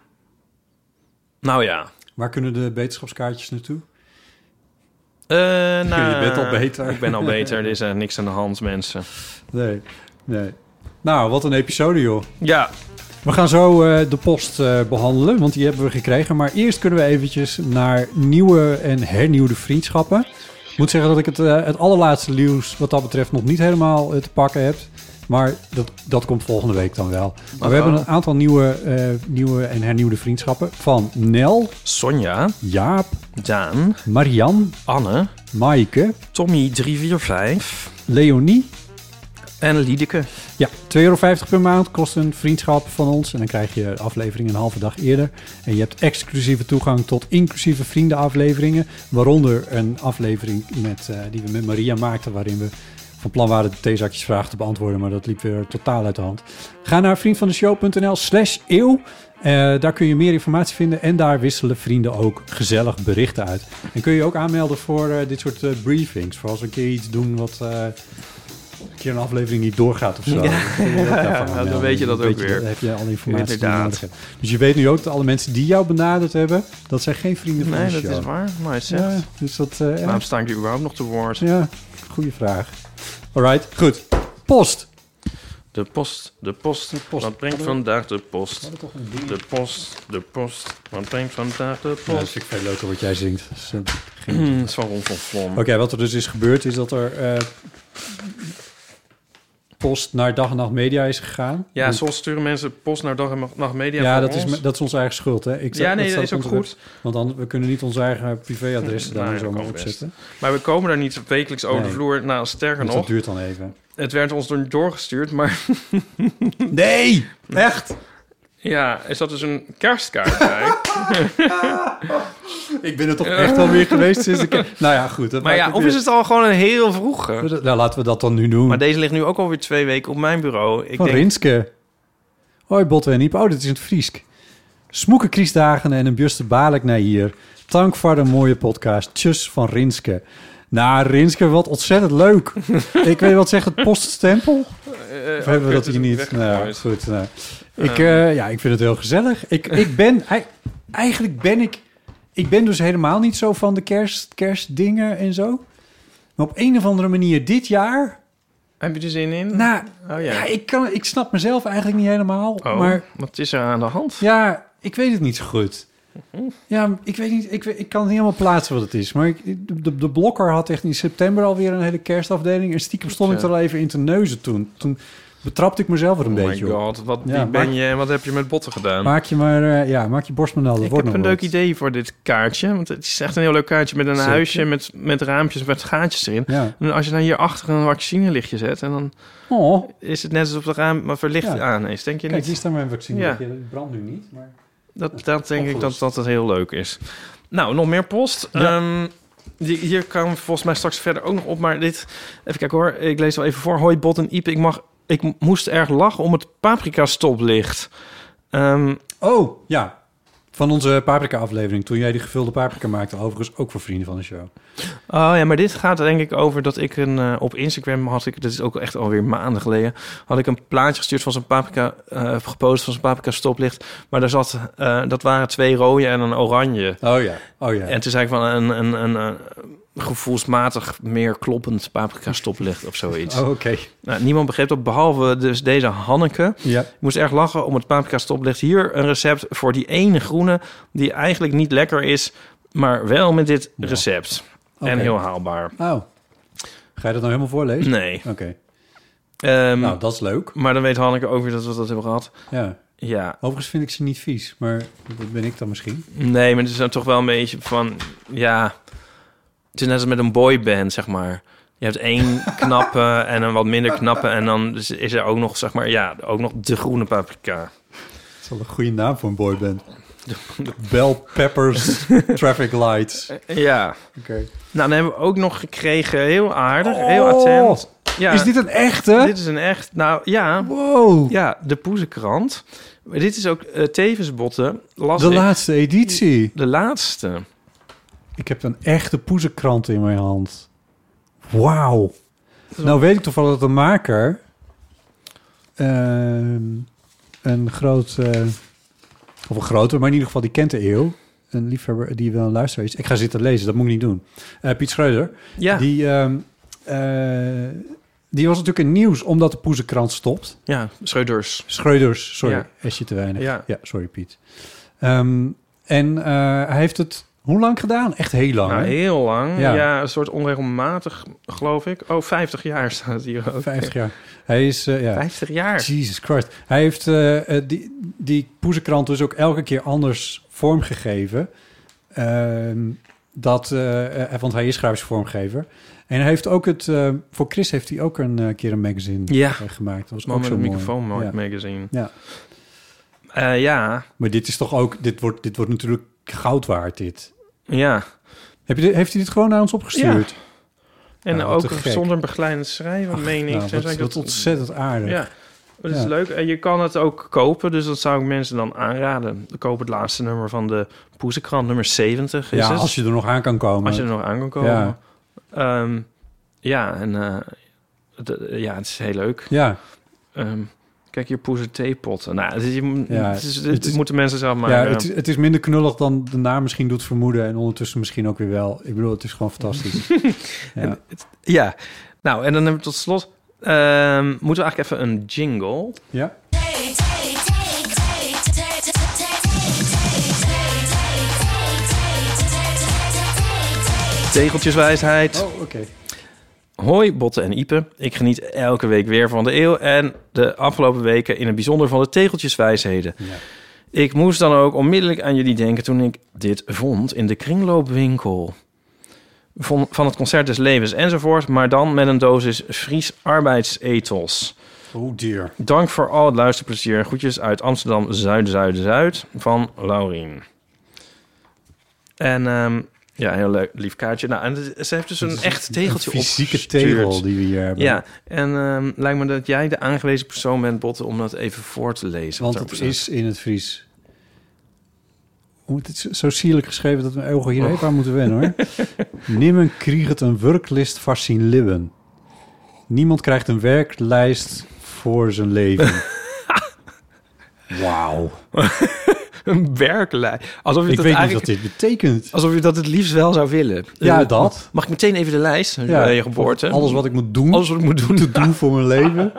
Nou ja. Waar kunnen de beterschapskaartjes naartoe? Uh, nou, Je bent al beter. Ik ben al beter, er is er niks aan de hand, mensen. Nee, nee. Nou, wat een episode, joh. Ja, We gaan zo uh, de post uh, behandelen, want die hebben we gekregen. Maar eerst kunnen we eventjes naar nieuwe en hernieuwde vriendschappen. Ik moet zeggen dat ik het, uh, het allerlaatste nieuws wat dat betreft nog niet helemaal uh, te pakken heb. Maar dat, dat komt volgende week dan wel. Maar we Uh-oh. hebben een aantal nieuwe, uh, nieuwe en hernieuwde vriendschappen. Van Nel, Sonja, Jaap, Daan, Marianne, Anne, Maaike, Tommy drie vier vijf Leonie. en Liedeke. Ja, twee euro vijftig per maand kost een vriendschap van ons. En dan krijg je de aflevering een halve dag eerder. En je hebt exclusieve toegang tot inclusieve vriendenafleveringen. Waaronder een aflevering met, uh, die we met Maria maakten, waarin we van plan waren de theezakjesvraag te beantwoorden. Maar dat liep weer totaal uit de hand. Ga naar vriendvandeshow.nl slash eeuw. Uh, daar kun je meer informatie vinden. En daar wisselen vrienden ook gezellig berichten uit. En kun je ook aanmelden voor uh, dit soort uh, briefings. Voor als we een keer iets doen wat... Uh, een keer een aflevering niet doorgaat of zo. Ja, Dan kun je ook daarvan ja, dan aanmelden. weet je dat Dan ook weet weer. Dan heb je alle informatie die je Inderdaad. nodig hebt. Dus je weet nu ook dat alle mensen die jou benaderd hebben, dat zijn geen vrienden van Nee, de dat show. is waar. Maar het zegt. Ja, dus dat... Uh, ja, Waarom sta ik je überhaupt nog te woord? ja, goede vraag. Alright, goed. Post. De post, de post, post. wat brengt vandaag de post? Toch een ding. De post, de post, wat brengt vandaag de Ja, dat post? vind ik veel leuker wat jij zingt. Dus, uh, geen- Hmm, het is van Ron van Vlom. Oké, wat er dus is gebeurd is dat er uh, post naar Dag en Nacht Media is gegaan. Ja, Want- soms sturen mensen post naar Dag en Nacht Media ja, voor dat is, ons. me- dat is onze eigen schuld, hè? Ik, Ja, nee, dat staat is op ook onze goed. web- Want dan, we kunnen niet onze eigen privéadressen daar Nee, en zo dat maar kan best. opzetten. Maar we komen daar niet wekelijks over de Nee. vloer. Nou, sterker Dus nog, dat duurt dan even. het werd ons door doorgestuurd. Maar Nee! Echt? ja, er zat dus een kerstkaart bij. Ik ben er toch echt wel weer geweest sinds de keer. Nou ja, goed. dat Maar maakt ja, ook of weer- is het al gewoon een heel vroege? Nou, laten we dat dan nu doen. Maar deze ligt nu ook alweer twee weken op mijn bureau. Ik Van denk, Rinske. Hoi Botte en Iep. Oh, dit is in het Friesk. Smoeke Kriesdagen en een bjuste baarlijk naar hier. Dank voor de mooie podcast. Tjus van Rinske. Nou, Rinske, wat ontzettend leuk. Ik weet wat zegt het poststempel? eh, Of hebben we dat het hier is niet? Nou, weggegooid. goed. Nou. Ik, uh, ja, ik vind het heel gezellig. Ik, ik ben... ei- Eigenlijk ben ik... Ik ben dus helemaal niet zo van de kerst, kerstdingen en zo. Maar op een of andere manier dit jaar... Heb je er zin in? Nou, oh ja, ja. ik, kan, ik snap mezelf eigenlijk niet helemaal. Oh, Maar wat is er aan de hand? ja, ik weet het niet zo goed. Ja, ik weet niet, ik, weet- ik kan het niet helemaal plaatsen wat het is. Maar ik, de, de Blokker had echt in september alweer een hele kerstafdeling. En stiekem stond ik er al even in te neuzen toen. Toen, betrapte ik mezelf er een Oh beetje my op. god, wat Ja, wie ben maak- je en wat heb je met botten gedaan? Maak je maar, uh, ja, maak je borstmandel. ik heb een leuk idee voor dit kaartje. Want het is echt een heel leuk kaartje met een Zeker. huisje met, met raampjes met gaatjes erin. Ja. En als je dan hierachter een vaccinelichtje zet... en dan Oh, is het net alsof de raam maar verlicht Ja. aan is. Denk je kijk, niet? hier staat mijn vaccin. Ja. Ja. Het brandt nu niet, maar... Dat, dat denk ik dat, Opgelost. dat het heel leuk is. Nou, nog meer post. Ja. Ehm, die, hier kan volgens mij straks verder ook nog op. Maar dit... Even kijken hoor. Ik lees wel even voor. Hoi, Bot en Ipe. Ik, mag, ik moest erg lachen om het paprika-stoplicht. Ehm, Oh, ja. Van onze paprika-aflevering. Toen jij die gevulde paprika maakte. Overigens ook voor vrienden van de show. Oh ja, maar dit gaat denk ik over dat ik een... Uh, op Instagram had ik... Dat is ook echt alweer maanden geleden... had ik een plaatje gestuurd van zo'n paprika... Uh, gepost van zo'n paprika-stoplicht. Maar daar zat... Uh, dat waren twee rode en een oranje. Oh ja, oh ja. En toen zei ik van een, een, een, een gevoelsmatig meer kloppend paprika-stoplicht of zoiets. Oh, oké. Okay. Nou, niemand begreep dat, behalve dus deze Hanneke. Ja. Ik moest erg lachen om het paprika-stoplicht. Hier een recept voor die ene groene... die eigenlijk niet lekker is... maar wel met dit Ja. recept. Okay. En heel haalbaar. Oh. Ga je dat nou helemaal voorlezen? Nee. Oké. Okay. Um, nou, dat is leuk. Maar dan weet Hanneke ook weer dat we dat hebben gehad. Ja. Ja. Overigens vind ik ze niet vies, maar dat ben ik dan misschien. Nee, maar het is dan toch wel een beetje van... Ja, het is net als met een boyband, zeg maar. Je hebt één knappe en een wat minder knappe... en dan is er ook nog, zeg maar, ja, ook nog de groene paprika. Dat is wel een goede naam voor een boyband. Bell Peppers Traffic Lights. Ja. Oké. Okay. Nou, dan hebben we ook nog gekregen, heel aardig, oh, heel attent. Ja, is dit een echte? Dit is een echt, nou ja. Wow. Ja, de Poezenkrant. Maar dit is ook uh, tevens botten. De ik. laatste editie. De laatste. Ik heb een echte Poezenkrant in mijn hand. Wauw. Nou weet ik toevallig dat de maker... Uh, een groot... Uh, of een grote, maar in ieder geval die kent de eeuw. Een liefhebber die wel een luisteraar is. Ik ga zitten lezen, dat moet ik niet doen. Uh, Piet Schreuder. Ja. Die, uh, uh, die was natuurlijk in nieuws omdat de Poezenkrant stopt. Ja, Schreuders. Schreuders, sorry. Ja. Esje te weinig. Ja, ja sorry Piet. Um, en uh, hij heeft het hoe lang gedaan? Echt heel lang. Nou, hè? heel lang. Ja. ja, een soort onregelmatig, geloof ik. Oh, vijftig jaar staat hier ook. vijftig jaar. Hij is, uh, ja. vijftig jaar. Jesus Christ. Hij heeft uh, uh, die, die Poezenkrant dus ook elke keer anders vormgegeven. Uh, dat, uh, uh, want hij is grafisch vormgever. En hij heeft ook het... Uh, voor Chris heeft hij ook een uh, keer een magazine ja. gemaakt. Dat was Moment ook zo een mooi. microfoon ja. magazine. Ja. Uh, ja. Maar dit is toch ook... Dit wordt, dit wordt natuurlijk goud waard, dit. Ja. Heb je dit, heeft hij dit gewoon naar ons opgestuurd? Ja. En nou, ook zonder begeleidend schrijven, Ach, meen ik. Nou, dat, dat, dat ontzettend aardig. Ja, dat is ja. leuk. En je kan het ook kopen, dus dat zou ik mensen dan aanraden. Koop het laatste nummer van de Poezenkrant, nummer zeventig is ja, het. als je er nog aan kan komen. Als je er nog aan kan komen. Ja, um, ja en uh, de, ja, het is heel leuk. Ja. Um, kijk hier, Poezen theepotten. Nou, het, is, je, ja, het, is, het, het is, moeten mensen zelf maken. Ja, het, het is minder knullig dan de naam misschien doet vermoeden. En ondertussen misschien ook weer wel. Ik bedoel, het is gewoon fantastisch. ja. En, het, ja, nou, en dan hebben we tot slot... Um, moeten we eigenlijk even een jingle? Ja. Tegeltjeswijsheid. Oh, oké. Okay. Hoi, Botte en Ipe. Ik geniet elke week weer van de eeuw... en de afgelopen weken in het bijzonder van de tegeltjeswijsheden. Ja. Ik moest dan ook onmiddellijk aan jullie denken... toen ik dit vond in de kringloopwinkel... van, van het Concert des Levens enzovoort... maar dan met een dosis Fries arbeidsethos. Oh dear. Dank voor al het luisterplezier. Groetjes uit Amsterdam Zuid-Zuid-Zuid van Laurien. En... Um, ja, een heel leuk, lief kaartje. Nou, en ze heeft dus een echt tegeltje een fysieke opgestuurd. tegel die we hier hebben. Ja, en um, lijkt me dat jij de aangewezen persoon bent, Botte, om dat even voor te lezen. Want het is in het Fries. Het is zo sierlijk geschreven dat we ogen hier oh. even aan moeten wennen, hoor. Nimmen kriegt een werklist vast zien libben. Niemand krijgt een werklijst voor zijn leven. Wauw. Een werklijst. Alsof je ik dat weet niet wat dit betekent. Alsof je dat het liefst wel zou willen. Ja, uh, dat. Mag ik meteen even de lijst van ja, je geboorte? Alles wat ik moet doen. Alles wat ik moet doen. Te doen voor mijn leven.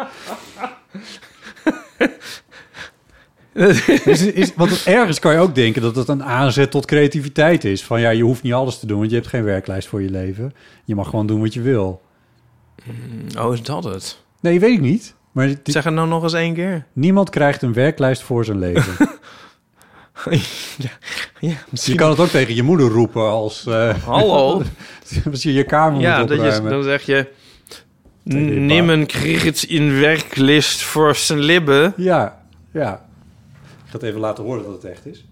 is, is, want ergens kan je ook denken dat het een aanzet tot creativiteit is. Van ja, je hoeft niet alles te doen, want je hebt geen werklijst voor je leven. Je mag gewoon doen wat je wil. Oh, is dat het? Nee, weet ik niet. Maar die, Zeg het nou nog eens één keer. niemand krijgt een werklijst voor zijn leven. ja, ja, Je kan het ook tegen je moeder roepen als, uh, Hallo? als je je kamer Ja, moet dat je, opruimen. dan zeg je... Tegen je Nimmen kreeg het in werklist voor zijn libben. Ja, ja. Ik ga het even laten horen dat het echt is.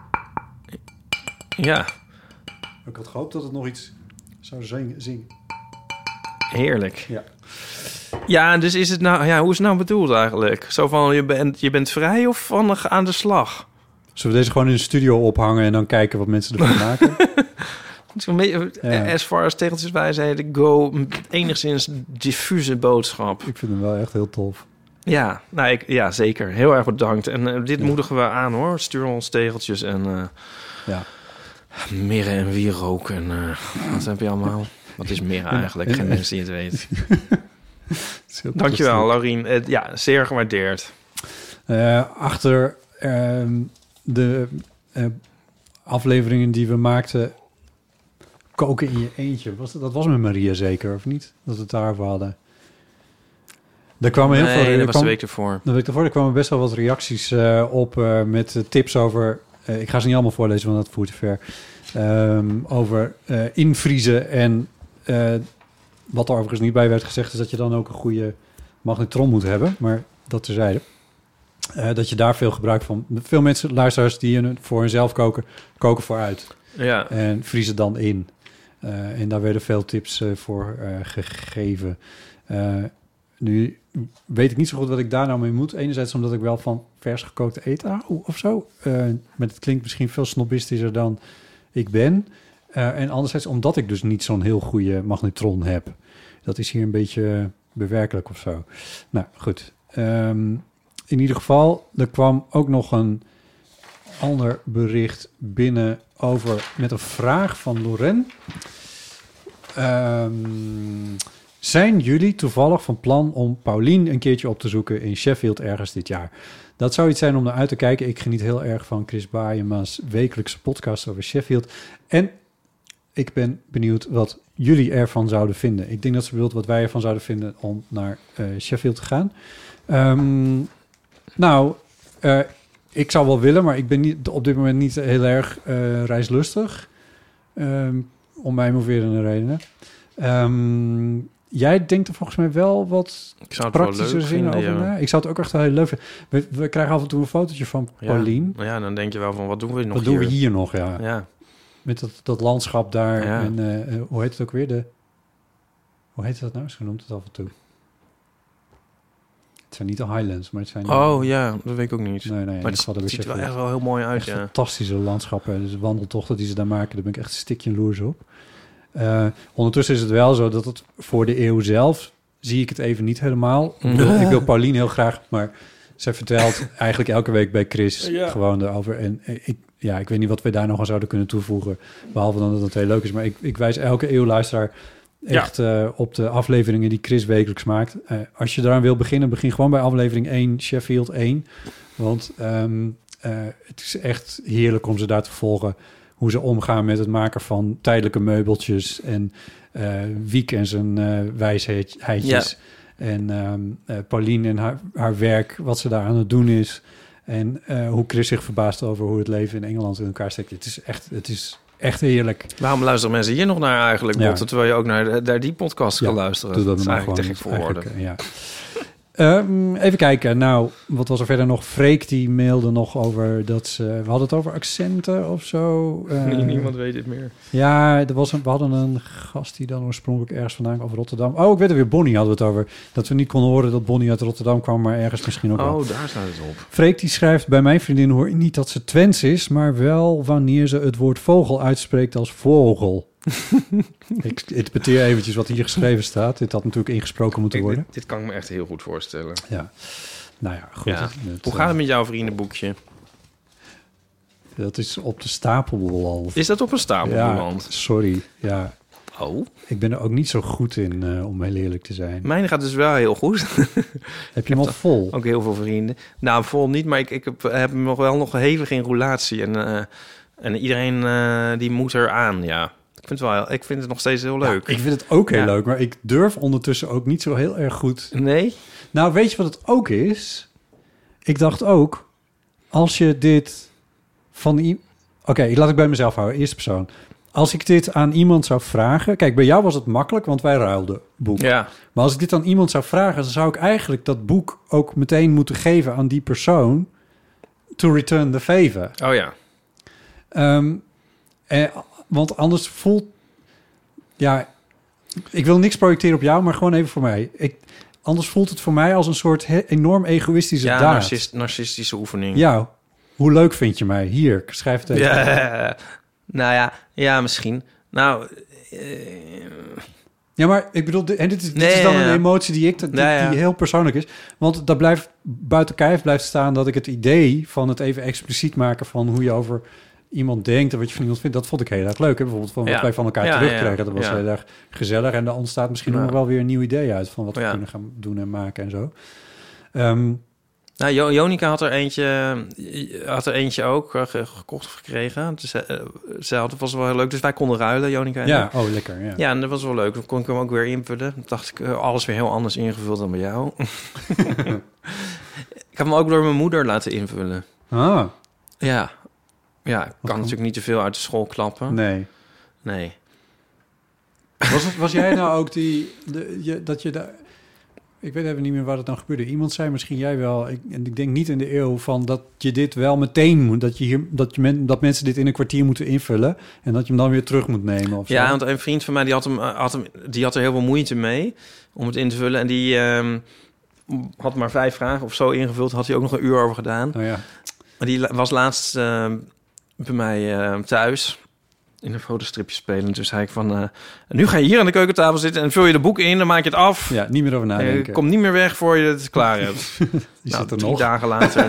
Ja, Ik had gehoopt dat het nog iets zou zingen. zingen. heerlijk. Ja. Ja, dus is het nou... Ja, hoe is het nou bedoeld eigenlijk? Zo van, je bent, je bent vrij of van aan de slag? Zullen we deze gewoon in de studio ophangen en dan kijken wat mensen ervan maken? Zo'n beetje, Ja. as far as tegeltjeswijsheden go, enigszins diffuse boodschap. Ik vind hem wel echt heel tof. Ja, nou, ik, ja, zeker. Heel erg bedankt. En uh, dit ja. moedigen we aan, hoor. Stuur ons tegeltjes en uh, ja. mirre en wierook. En uh, wat heb je allemaal? Wat is mirre eigenlijk? Geen mensen die het weten. Dankjewel, Laurien. Uh, ja, zeer gewaardeerd. Uh, achter uh, de uh, afleveringen die we maakten... Koken in je eentje. Was dat, dat was met Maria zeker, of niet? Dat we het daarover hadden. Er kwamen heel nee, veel... dat er was kwam, de week ervoor. De week ervoor. Er kwamen best wel wat reacties uh, op uh, met uh, tips over... Uh, ik ga ze niet allemaal voorlezen, want dat voert te ver. Um, over uh, invriezen en... Uh, wat er overigens niet bij werd gezegd... is dat je dan ook een goede magnetron moet hebben. Maar dat terzijde. Uh, dat je daar veel gebruik van... Veel mensen, luisteraars die voor hunzelf koken... koken vooruit. Ja. En vriezen dan in. Uh, en daar werden veel tips uh, voor uh, gegeven. Uh, nu weet ik niet zo goed wat ik daar nou mee moet. Enerzijds omdat ik wel van vers gekookte eten hou of zo. Uh, maar het klinkt misschien veel snobistischer dan ik ben. Uh, en anderzijds omdat ik dus niet zo'n heel goede magnetron heb. Dat is hier een beetje bewerkelijk of zo. Nou, goed. Um, in ieder geval, er kwam ook nog een ander bericht binnen over met een vraag van Loren. Um, zijn jullie toevallig van plan om Paulien een keertje op te zoeken in Sheffield ergens dit jaar? Dat zou iets zijn om naar uit te kijken. Ik geniet heel erg van Chris Baayema's wekelijkse podcast over Sheffield. En ik ben benieuwd wat jullie ervan zouden vinden. Ik denk dat ze bedoelt wat wij ervan zouden vinden om naar uh, Sheffield te gaan. Um, nou, uh, ik zou wel willen, maar ik ben niet, op dit moment niet heel erg uh, reislustig. Um, om mij moverende redenen. Um, jij denkt er volgens mij wel wat praktischer zin over na. Ja. Ik zou het ook echt heel leuk vinden. We, we krijgen af en toe een fotootje van ja. Paulien. Ja, dan denk je wel van, wat doen we nog wat hier? Wat doen we hier nog, ja. Ja. Met dat, dat landschap daar. Ja. En uh, hoe heet het ook weer? De, hoe heet dat nou? Ze noemt het af en toe. Het zijn niet de Highlands, maar het zijn... Oh de, ja, dat weet ik ook niet. Nee, nee. Maar het, het ziet er wel echt wel heel mooi uit, echt ja. Fantastische landschappen. Dus de wandeltochten die ze daar maken, daar ben ik echt een stikje jaloers op. Uh, ondertussen is het wel zo dat het voor de eeuw zelf... zie ik het even niet helemaal. Mm. Ik, wil, ik wil Paulien heel graag, maar zij vertelt eigenlijk elke week bij Chris ja. gewoon erover. En ik, ja, ik weet niet wat we daar nog aan zouden kunnen toevoegen. Behalve dan dat het heel leuk is. Maar ik, ik wijs elke eeuwluisteraar echt ja. uh, op de afleveringen die Chris wekelijks maakt. Uh, als je daaraan wil beginnen, begin gewoon bij aflevering één, Sheffield één. Want um, uh, het is echt heerlijk om ze daar te volgen. Hoe ze omgaan met het maken van tijdelijke meubeltjes. En uh, Wiek en zijn uh, wijsheidjes. Ja. En um, uh, Pauline en haar, haar werk, wat ze daar aan het doen is. En uh, hoe Chris zich verbaast over hoe het leven in Engeland in elkaar steekt. Het is echt, het is echt heerlijk. Waarom luisteren mensen hier nog naar eigenlijk? Ja. Terwijl je ook naar, naar die podcast ja, kan luisteren. Doe dat, dat is eigenlijk te gek voor woorden. Ja. Um, even kijken. Nou, wat was er verder nog? Freek die mailde nog over dat ze... We hadden het over accenten of zo. Uh, Niemand weet het meer. Ja, er was een, we hadden een gast die dan oorspronkelijk ergens vandaan over Rotterdam. Oh, ik weet het weer. Bonnie hadden we het over. Dat we niet konden horen dat Bonnie uit Rotterdam kwam, maar ergens misschien ook oh, wel. Oh, daar staat het op. Freek die schrijft... Bij mijn vriendin hoor ik niet dat ze Twents is, maar wel wanneer ze het woord vogel uitspreekt als vogel. Ik interpreteer eventjes wat hier geschreven staat. Dit had natuurlijk ingesproken moeten worden. Dit, dit kan ik me echt heel goed voorstellen. Ja. Nou ja, goed. Ja. Het, Hoe gaat het met jouw vriendenboekje? Dat is op de stapel beland. Is dat op een stapel ja, beland? Sorry, ja. Oh? Ik ben er ook niet zo goed in, uh, om heel eerlijk te zijn. Mijn gaat dus wel heel goed. Heb je hem al vol? Ook heel veel vrienden. Nou, vol niet, maar ik, ik heb, heb hem nog wel nog hevig in roulatie. En, uh, en iedereen uh, die moet er aan, ja. Ik vind het, wel, heel- ik vind het nog steeds heel leuk. Ja, ik vind het ook heel Ja. leuk, maar ik durf ondertussen ook niet zo heel erg goed. Nee? Nou, weet je wat het ook is? Ik dacht ook, als je dit van... i- Oké, ik laat ik bij mezelf houden, eerste persoon. Als ik dit aan iemand zou vragen... Kijk, bij jou was het makkelijk, want wij ruilden boek. Ja. Maar als ik dit aan iemand zou vragen... dan zou ik eigenlijk dat boek ook meteen moeten geven aan die persoon... to return the favor. Oh ja. Ehm, eh, want anders voelt... Ja, ik wil niks projecteren op jou, maar gewoon even voor mij. Ik, anders voelt het voor mij als een soort he- enorm egoïstische Ja, daad. narcist, narcistische oefening. Ja, hoe leuk vind je mij? Hier, ik schrijf het even. Ja. Nou ja, ja, misschien. Nou, eh, Ja, maar ik bedoel, dit- en dit is, dit Nee, is dan ja, een ja. emotie die ik die, Ja, ja. die heel persoonlijk is. Want dat blijft buiten kijf blijft staan dat ik het idee van het even expliciet maken van hoe je over iemand denkt en wat je van iemand vindt, dat vond ik heel erg leuk. Hè? Bijvoorbeeld van wat Ja. wij van elkaar Ja, terugkregen. ja, Dat was ja. heel erg gezellig en daar ontstaat misschien Ja. nog wel weer een nieuw idee uit van wat we Ja. kunnen gaan doen en maken en zo. Ehm, nou, Jo- Jonica had er eentje, had er eentje ook eh, ge- gekocht of gekregen. Dus, eh, ze had, het was wel heel leuk. Dus wij konden ruilen, Jonica en ja, ik. oh lekker. Ja. Ja, en dat was wel leuk. Dan kon ik hem ook weer invullen. Dan dacht ik, eh, alles weer heel anders ingevuld dan bij jou. Ik heb hem ook door mijn moeder laten invullen. Ah, Ja. Ja, ik kan goed. natuurlijk niet te veel uit de school klappen. nee. Nee. Was, het, was jij nou ook die, de, je, dat je daar... Ik weet even niet meer waar het dan gebeurde. Iemand zei misschien jij wel, ik, en ik denk niet in de eeuw, van dat je dit wel meteen moet, dat je hier, dat je men, dat mensen dit in een kwartier moeten invullen en dat je hem dan weer terug moet nemen of zo. Ja, want een vriend van mij die had, hem, eh, had, hem, die had er heel veel moeite mee om het in te vullen. En die ehm, had maar vijf vragen of zo ingevuld. Had hij ook nog een uur over gedaan. Oh ja. Maar die la- was laatst eh, bij mij eh, thuis in een fotostripje spelen. Toen zei ik van, eh, nu ga je hier aan de keukentafel zitten en vul je de boeken in, dan maak je het af. Ja, niet meer over En nadenken. je komt niet meer weg voor je het klaar hebt. Die nou, zit er drie nog. dagen later.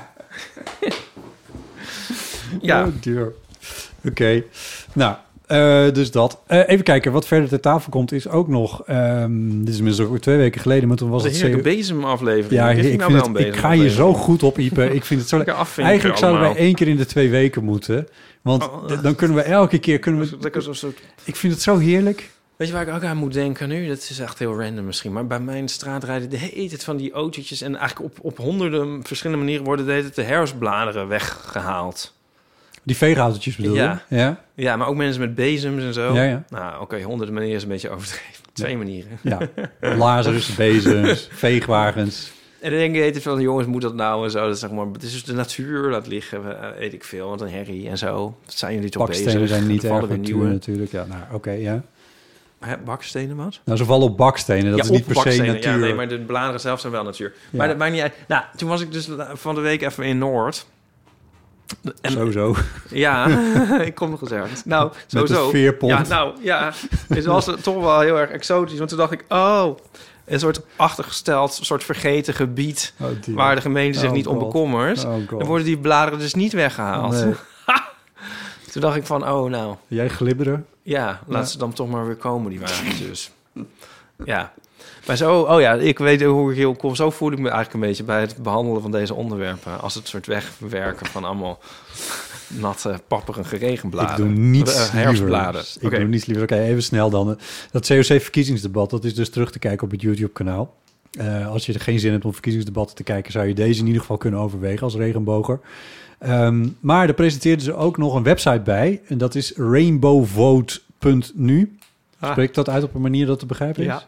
Ja. Oh, duur. Oké. Nou, eh, dus dat. Eh, even kijken, wat verder ter tafel komt is ook nog... ehm, dit is inmiddels ook weer twee weken geleden, maar toen was Dat het... was een heerlijke C O bezemaflevering. Ja, Dit ik, vind vind nou het, wel een ik ga hier zo bezemaflevering. goed op, Ipe. Ik vind het zo... Lekker afvinken Eigenlijk zouden wij allemaal. één keer in de twee weken moeten. Want Oh. d- dan kunnen we elke keer... Kunnen we, Lekker zo'n soort... ik vind het zo heerlijk. Weet je waar ik ook aan moet denken nu? Dat is echt heel random misschien. Maar bij mijn straat rijden de hele tijd van die autootjes... en eigenlijk op, op honderden verschillende manieren... worden de hele tijd de herfstbladeren weggehaald. Die veeghoutjes bedoel je? Ja. Ja. Ja, maar ook mensen met bezems en zo. Ja, ja. Nou, oké, honderden manieren is een beetje overdreven. Twee manieren. Ja. Blazers, bezems, veegwagens. En dan denk je heet van, jongens, moet dat nou en zo? Dat is zeg maar, het is dus de natuur laat liggen, eh, weet ik veel. Want een herrie en zo. Dat zijn jullie toch bezig? Bakstenen zijn niet Er erg vallen weer natuur nieuwe. natuurlijk. Ja, nou, oké, ja. Hè, bakstenen wat? Nou, ze vallen op bakstenen. Dat ja, is niet op per se bakstenen. natuur. Ja, nee, maar de bladeren zelf zijn wel natuur. Ja. Maar dat maakt niet uit. Nou, toen was ik dus van de week even in Noord. En, Sowieso. ja, ik kom nog eens ergens. Nou, sowieso. een veerpont. Ja, nou, ja. Het was toch wel heel erg exotisch. Want toen dacht ik, oh, een soort achtergesteld, soort vergeten gebied... Oh, dear. waar de gemeente zich Oh, niet om God. bekommert. Oh, God. Dan worden die bladeren dus niet weggehaald. Nee. Toen dacht ik van, oh, nou, Jij glibberen? ja, laat Ja. ze dan toch maar weer komen, die wagentjes. Ja. Maar zo, oh ja, ik weet hoe ik heel kom. Zo voel ik me eigenlijk een beetje bij het behandelen van deze onderwerpen. Als het soort wegwerken van allemaal natte, papperige regenbladen. Ik doe niets Eh, herfstbladen. liever. Ik Oké. doe niets liever. Oké, even snel dan. Dat C O C-verkiezingsdebat, dat is dus terug te kijken op het YouTube-kanaal. Uh, als je er geen zin hebt om verkiezingsdebatten te kijken... zou je deze in ieder geval kunnen overwegen als regenboger. Um, maar er presenteerden ze ook nog een website bij. En dat is rainbowvote punt nu. Ah. Spreek ik dat uit op een manier dat te begrijpen is? Ja.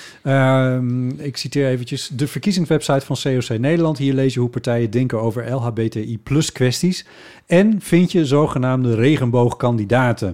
Um, ik citeer eventjes de verkiezingswebsite van C O C Nederland. Hier lees je hoe partijen denken over L H B T I plus kwesties. En vind je zogenaamde regenboogkandidaten.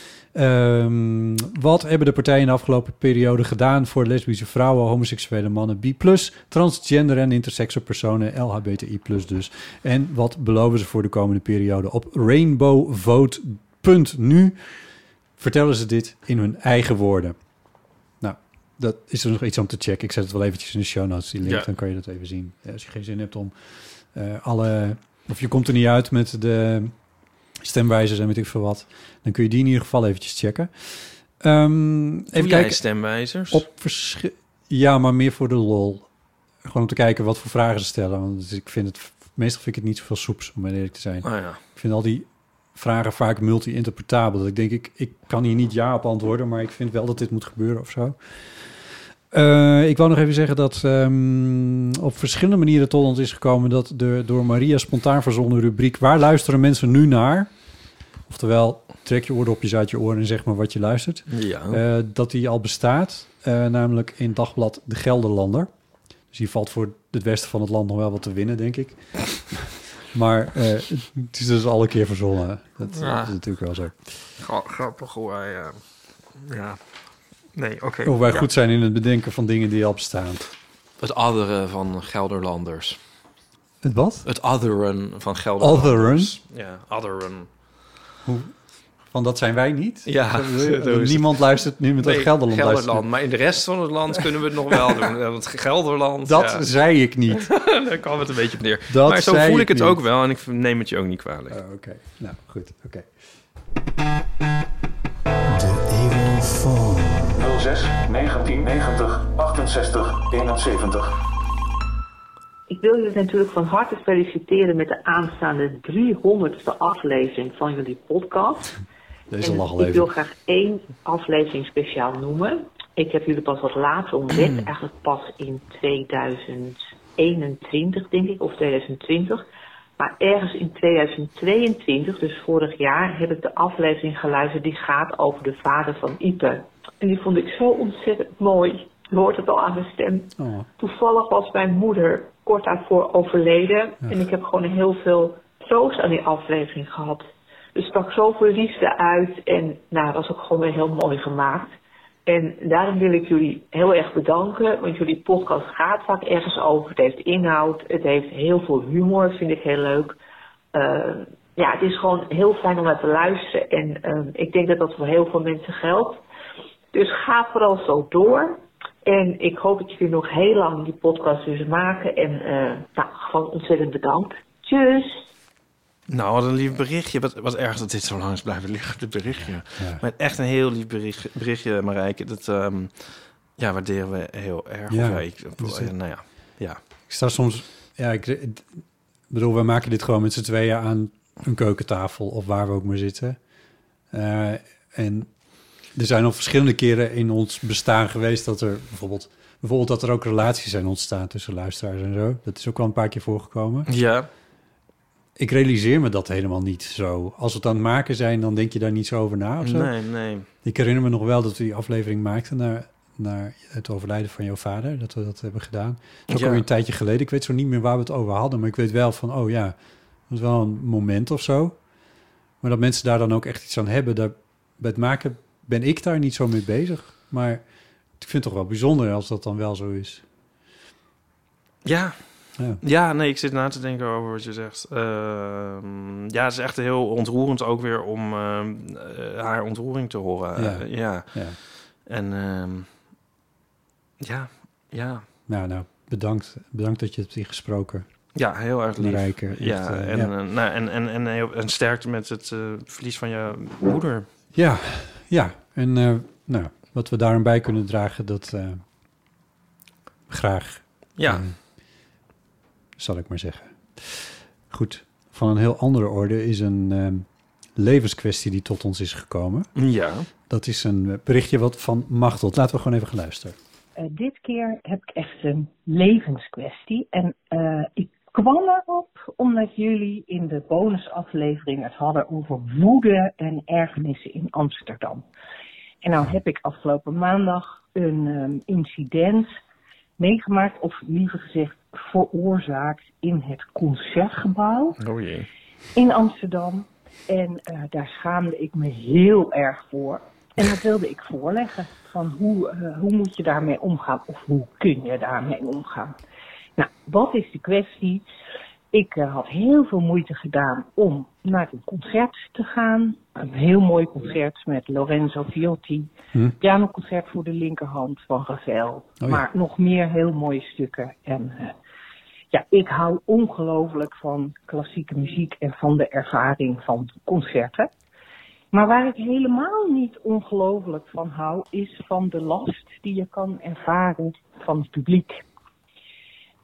Um, wat hebben de partijen in de afgelopen periode gedaan voor lesbische vrouwen, homoseksuele mannen, bi plus, transgender en intersexe personen, L H B T I plus dus. En wat beloven ze voor de komende periode? Op rainbowvote punt nu vertellen ze dit in hun eigen woorden. Nou, dat is er nog iets om te checken. Ik zet het wel eventjes in de show notes, die link, ja. Dan kan je dat even zien. Ja, als je geen zin hebt om uh, alle... Of je komt er niet uit met de stemwijzers en weet ik veel wat, dan kun je die in ieder geval eventjes checken. Um, even Doe kijken. Stemwijzers? Op verschi- ja, maar meer voor de lol. Gewoon om te kijken wat voor vragen ze stellen. Want ik vind het, meestal vind ik het niet zoveel soeps, om eerlijk te zijn. Oh ja. Ik vind al die vragen vaak multi-interpretabel. Dat ik denk, ik, ik kan hier niet ja op antwoorden, maar ik vind wel dat dit moet gebeuren of zo. Uh, ik wou nog even zeggen dat um, op verschillende manieren tot ons is gekomen dat de door Maria spontaan verzonnen rubriek Waar luisteren mensen nu naar? Oftewel, trek je oordopjes uit je oren en zeg maar wat je luistert. Ja. Uh, dat die al bestaat, uh, namelijk in dagblad De Gelderlander. Dus hier valt voor het westen van het land nog wel wat te winnen, denk ik. Maar uh, het is dus al een keer verzonnen. Dat, ja. dat is natuurlijk wel zo. Grappig hoe wij... Uh, ja... Nee, oké. Okay. Of wij ja. goed zijn in het bedenken van dingen die al bestaan. Het otheren van Gelderlanders. Het wat? Het otheren van Gelderlanders. Otheren? Ja, otheren. Hoe? Van dat zijn wij niet? Ja. Niemand luistert nu met nee, Gelderland. Gelderland, luistert. Maar in de rest van het land kunnen we het nog wel doen. Want Gelderland... Dat ja. zei ik niet. Daar kwam het een beetje op neer. Dat maar zo voel ik het niet. ook wel en ik neem het je ook niet kwalijk. Oh, Oké, okay. Nou goed, oké. Okay. De Evil Phone. nul zes negentien negentig achtenzestig eenenzeventig. Ik wil jullie natuurlijk van harte feliciteren met de aanstaande driehonderdste aflevering van jullie podcast. Deze en ik wil graag één aflevering speciaal noemen. Ik heb jullie pas wat later ontdekt, eigenlijk pas in tweeduizend eenentwintig denk ik, of tweeduizend twintig. Maar ergens in tweeduizend tweeëntwintig, dus vorig jaar, heb ik de aflevering geluisterd die gaat over de vader van Ipe. En die vond ik zo ontzettend mooi. Je hoort het al aan mijn stem. Oh. Toevallig was mijn moeder kort daarvoor overleden. Ja. En ik heb gewoon heel veel troost aan die aflevering gehad. Er sprak zoveel liefde uit. En nou, dat was ook gewoon weer heel mooi gemaakt. En daarom wil ik jullie heel erg bedanken. Want jullie podcast gaat vaak ergens over. Het heeft inhoud. Het heeft heel veel humor. Vind ik heel leuk. Uh, ja, het is gewoon heel fijn om naar te luisteren. En uh, ik denk dat dat voor heel veel mensen geldt. Dus ga vooral zo door. En ik hoop dat jullie nog heel lang die podcast dus maken. En uh, nou, gewoon ontzettend bedankt. Tjus! Nou, wat een lief berichtje. Wat, wat erg dat dit zo lang is blijven liggen, dit berichtje. Ja. Maar echt een heel lief berichtje, berichtje Marijke. Dat um, ja, waarderen we heel erg. Ja, ja, ik, dus, uh, nou ja, ja. Ik sta soms... Ja, ik, ik bedoel, we maken dit gewoon met z'n tweeën aan een keukentafel. Of waar we ook maar zitten. Uh, en... Er zijn al verschillende keren in ons bestaan geweest dat er bijvoorbeeld, bijvoorbeeld dat er ook relaties zijn ontstaan tussen luisteraars en zo. Dat is ook wel een paar keer voorgekomen. Ja. Ik realiseer me dat helemaal niet zo. Als we het aan het maken zijn, dan denk je daar niet zo over na of zo. Nee, nee. Ik herinner me nog wel dat we die aflevering maakten naar, naar het overlijden van jouw vader. Dat we dat hebben gedaan. Dat is ook ja. alweer een tijdje geleden. Ik weet zo niet meer waar we het over hadden. Maar ik weet wel van, oh ja, dat was wel een moment of zo. Maar dat mensen daar dan ook echt iets aan hebben. Daar, bij het maken ben ik daar niet zo mee bezig. Maar ik vind het toch wel bijzonder als dat dan wel zo is. Ja. Ja, ja nee, ik zit na te denken over wat je zegt. Uh, ja, het is echt heel ontroerend ook weer om uh, uh, haar ontroering te horen. Ja. Uh, ja. ja. En uh, ja, ja. Nou, nou, bedankt. Bedankt dat je het hebt ingesproken. Ja, heel erg lief. Marijke, echt, ja, uh, en, ja. Uh, nou, en, en, en, heel, en sterkte met het uh, verlies van je moeder. Ja, ja. En uh, nou, wat we daarin bij kunnen dragen, dat uh, graag. Ja. Uh, zal ik maar zeggen. Goed, van een heel andere orde is een uh, levenskwestie die tot ons is gekomen. Ja. Dat is een berichtje wat van Machteld. Laten we gewoon even gaan luisteren. Uh, dit keer heb ik echt een levenskwestie. En uh, ik kwam erop omdat jullie in de bonusaflevering het hadden over woede en ergernissen in Amsterdam. En nou heb ik afgelopen maandag een um, incident meegemaakt, of liever gezegd veroorzaakt, in het Concertgebouw oh jee. in Amsterdam. En uh, daar schaamde ik me heel erg voor. En dat wilde ik voorleggen, van hoe, uh, hoe moet je daarmee omgaan, of hoe kun je daarmee omgaan. Nou, wat is de kwestie? Ik uh, had heel veel moeite gedaan om naar een concert te gaan. Een heel mooi concert met Lorenzo Viotti. Hm. Pianoconcert voor de linkerhand van Ravel. Oh, ja. Maar nog meer heel mooie stukken. En uh, ja, ik hou ongelooflijk van klassieke muziek en van de ervaring van concerten. Maar waar ik helemaal niet ongelooflijk van hou, is van de last die je kan ervaren van het publiek.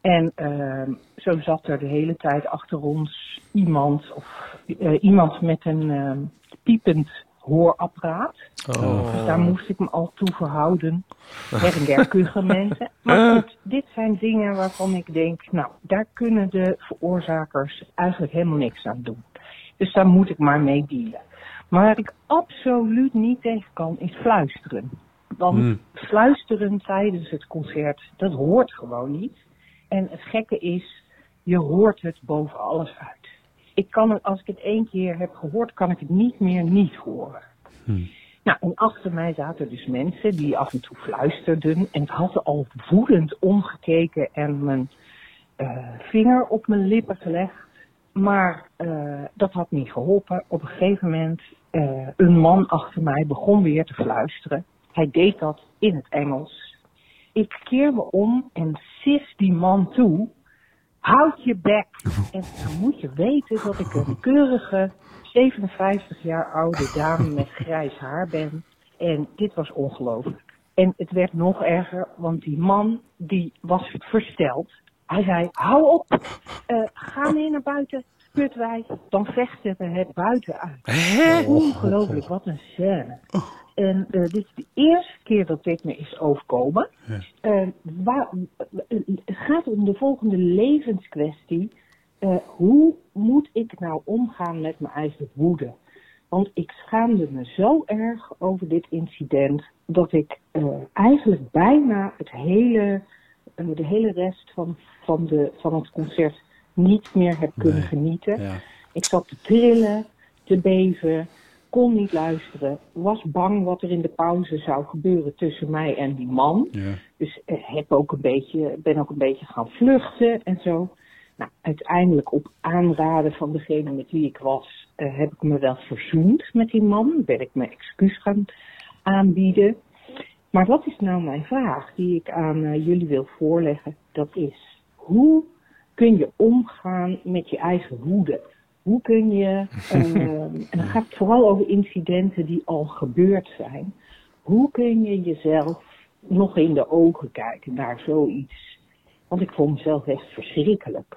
En uh, zo zat er de hele tijd achter ons iemand, of uh, iemand met een uh, piepend hoorapparaat. Oh. Dus daar moest ik me al toe verhouden. Her en der kuchen mensen. Maar goed, dit zijn dingen waarvan ik denk, nou, daar kunnen de veroorzakers eigenlijk helemaal niks aan doen. Dus daar moet ik maar mee dealen. Maar waar ik absoluut niet tegen kan, is fluisteren. Want mm. fluisteren tijdens het concert, dat hoort gewoon niet. En het gekke is, je hoort het boven alles uit. Ik kan het, als ik het één keer heb gehoord, kan ik het niet meer niet horen. Hmm. Nou, en achter mij zaten dus mensen die af en toe fluisterden. En ik had al woedend omgekeken en mijn uh, vinger op mijn lippen gelegd. Maar uh, dat had niet geholpen. Op een gegeven moment, uh, een man achter mij begon weer te fluisteren. Hij deed dat in het Engels. Ik keer me om en sif die man toe. Houd je bek. En dan moet je weten dat ik een keurige zevenenvijftig jaar oude dame met grijs haar ben. En dit was ongelooflijk. En het werd nog erger, want die man die was versteld. Hij zei, hou op, uh, ga mee naar buiten, kutwijf. Dan vechten we het buiten uit. Hè? Ongelooflijk, wat een scène. En uh, dit is de eerste keer dat dit me is overkomen. Ja. Uh, waar, uh, het gaat om de volgende levenskwestie. Uh, hoe moet ik nou omgaan met mijn eigen woede? Want ik schaamde me zo erg over dit incident, dat ik uh, eigenlijk bijna het hele, uh, de hele rest van, van, de, van het concert niet meer heb kunnen nee. genieten. Ja. Ik zat te trillen, te beven, kon niet luisteren, was bang wat er in de pauze zou gebeuren tussen mij en die man. Ja. Dus uh, heb ook een beetje, ben ook een beetje gaan vluchten en zo. Nou, uiteindelijk op aanraden van degene met wie ik was, uh, heb ik me wel verzoend met die man. Ben ik mijn excuus gaan aanbieden. Maar wat is nou mijn vraag die ik aan uh, jullie wil voorleggen? Dat is, hoe kun je omgaan met je eigen woede? Hoe kun je, uh, en dan gaat het vooral over incidenten die al gebeurd zijn. Hoe kun je jezelf nog in de ogen kijken naar zoiets? Want ik vond mezelf echt verschrikkelijk.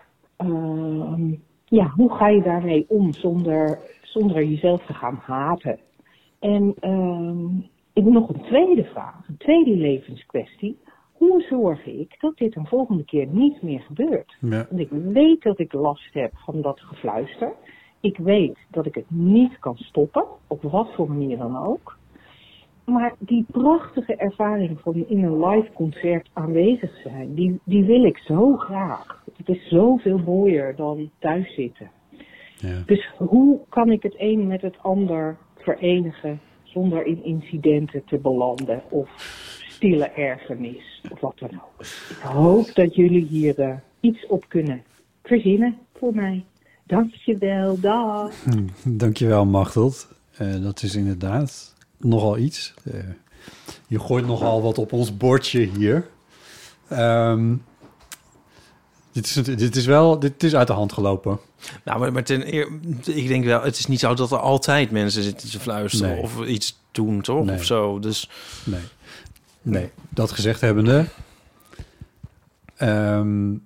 Uh, ja, hoe ga je daarmee om zonder, zonder jezelf te gaan haten? En uh, ik heb nog een tweede vraag, een tweede levenskwestie. Hoe zorg ik dat dit een volgende keer niet meer gebeurt? Ja. Want ik weet dat ik last heb van dat gefluister. Ik weet dat ik het niet kan stoppen, op wat voor manier dan ook. Maar die prachtige ervaring van in een live concert aanwezig zijn, die, die wil ik zo graag. Het is zoveel mooier dan thuis zitten. Ja. Dus hoe kan ik het een met het ander verenigen zonder in incidenten te belanden of stille ergernis of wat dan ook. Ik hoop dat jullie hier uh, iets op kunnen verzinnen voor mij. Dankjewel, dag. Hm, dankjewel, Machteld. Uh, dat is inderdaad nogal iets. Uh, je gooit nogal wat op ons bordje hier. Um, dit, is, dit is wel, dit is uit de hand gelopen. Nou, maar, maar ten eer, ik denk wel, het is niet zo dat er altijd mensen zitten te fluisteren nee. of iets doen, toch? Nee. Of zo. Dus nee. Nee, dat gezegd hebbende. Um,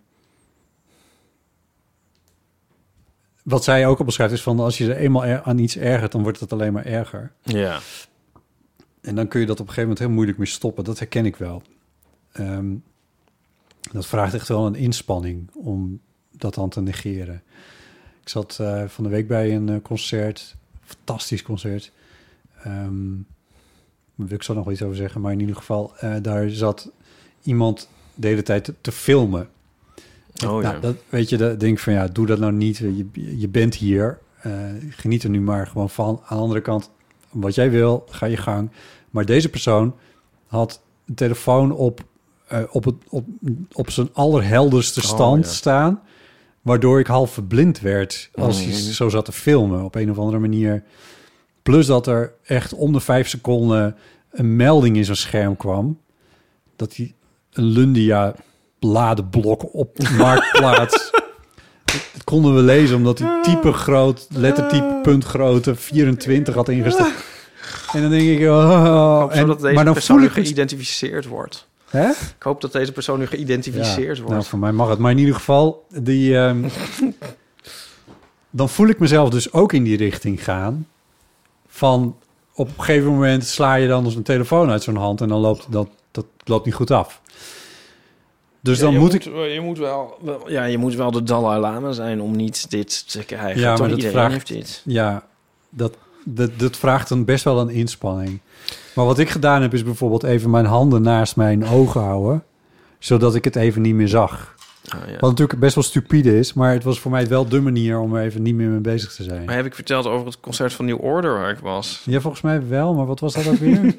wat zij ook al beschrijft is van, als je er eenmaal er, aan iets ergert, dan wordt het alleen maar erger. Ja. En dan kun je dat op een gegeven moment heel moeilijk mee stoppen. Dat herken ik wel. Um, dat vraagt echt wel een inspanning om dat dan te negeren. Ik zat uh, van de week bij een uh, concert, fantastisch concert. Um, Daar wil ik zo nog wel iets over zeggen, maar in ieder geval, uh, daar zat iemand de hele tijd te, te filmen. Oh, nou, ja. dat, weet je, dat denk ik van ja, doe dat nou niet. Je, je bent hier, uh, geniet er nu maar gewoon van. Aan de andere kant, wat jij wil, ga je gang. Maar deze persoon had de telefoon op, uh, op, het, op, op zijn allerhelderste stand oh, ja. staan, waardoor ik half verblind werd als mm-hmm. hij zo zat te filmen op een of andere manier. Plus dat er echt om de vijf seconden een melding in zijn scherm kwam dat hij een Lundia bladenblok op Marktplaats. Dat konden we lezen omdat hij type groot, lettertype puntgrootte vierentwintig had ingesteld. En dan denk ik, oh, ik en, zodat deze maar dan persoon voel ik geïdentificeerd wordt. Hè? Ik hoop dat deze persoon nu geïdentificeerd Ja, wordt. nou, voor mij mag het. Maar in ieder geval, die, um, dan voel ik mezelf dus ook in die richting gaan. Van op een gegeven moment sla je dan dus een telefoon uit zo'n hand en dan loopt dat, dat loopt niet goed af. Dus Ja, dan je moet, moet ik. Je moet wel, wel, ja, je moet wel de Dalai Lama zijn om niet dit te krijgen. Ja, Toch, maar dat iedereen vraagt, heeft dit. Ja, dat, dat, dat vraagt dan best wel een inspanning. Maar wat ik gedaan heb, is bijvoorbeeld even mijn handen naast mijn ogen houden, zodat ik het even niet meer zag. Oh, ja. Wat natuurlijk best wel stupide is, maar het was voor mij wel de manier om er even niet meer mee bezig te zijn. Maar heb ik verteld over het concert van New Order waar ik was? Ja, volgens mij wel, maar wat was dat ook weer?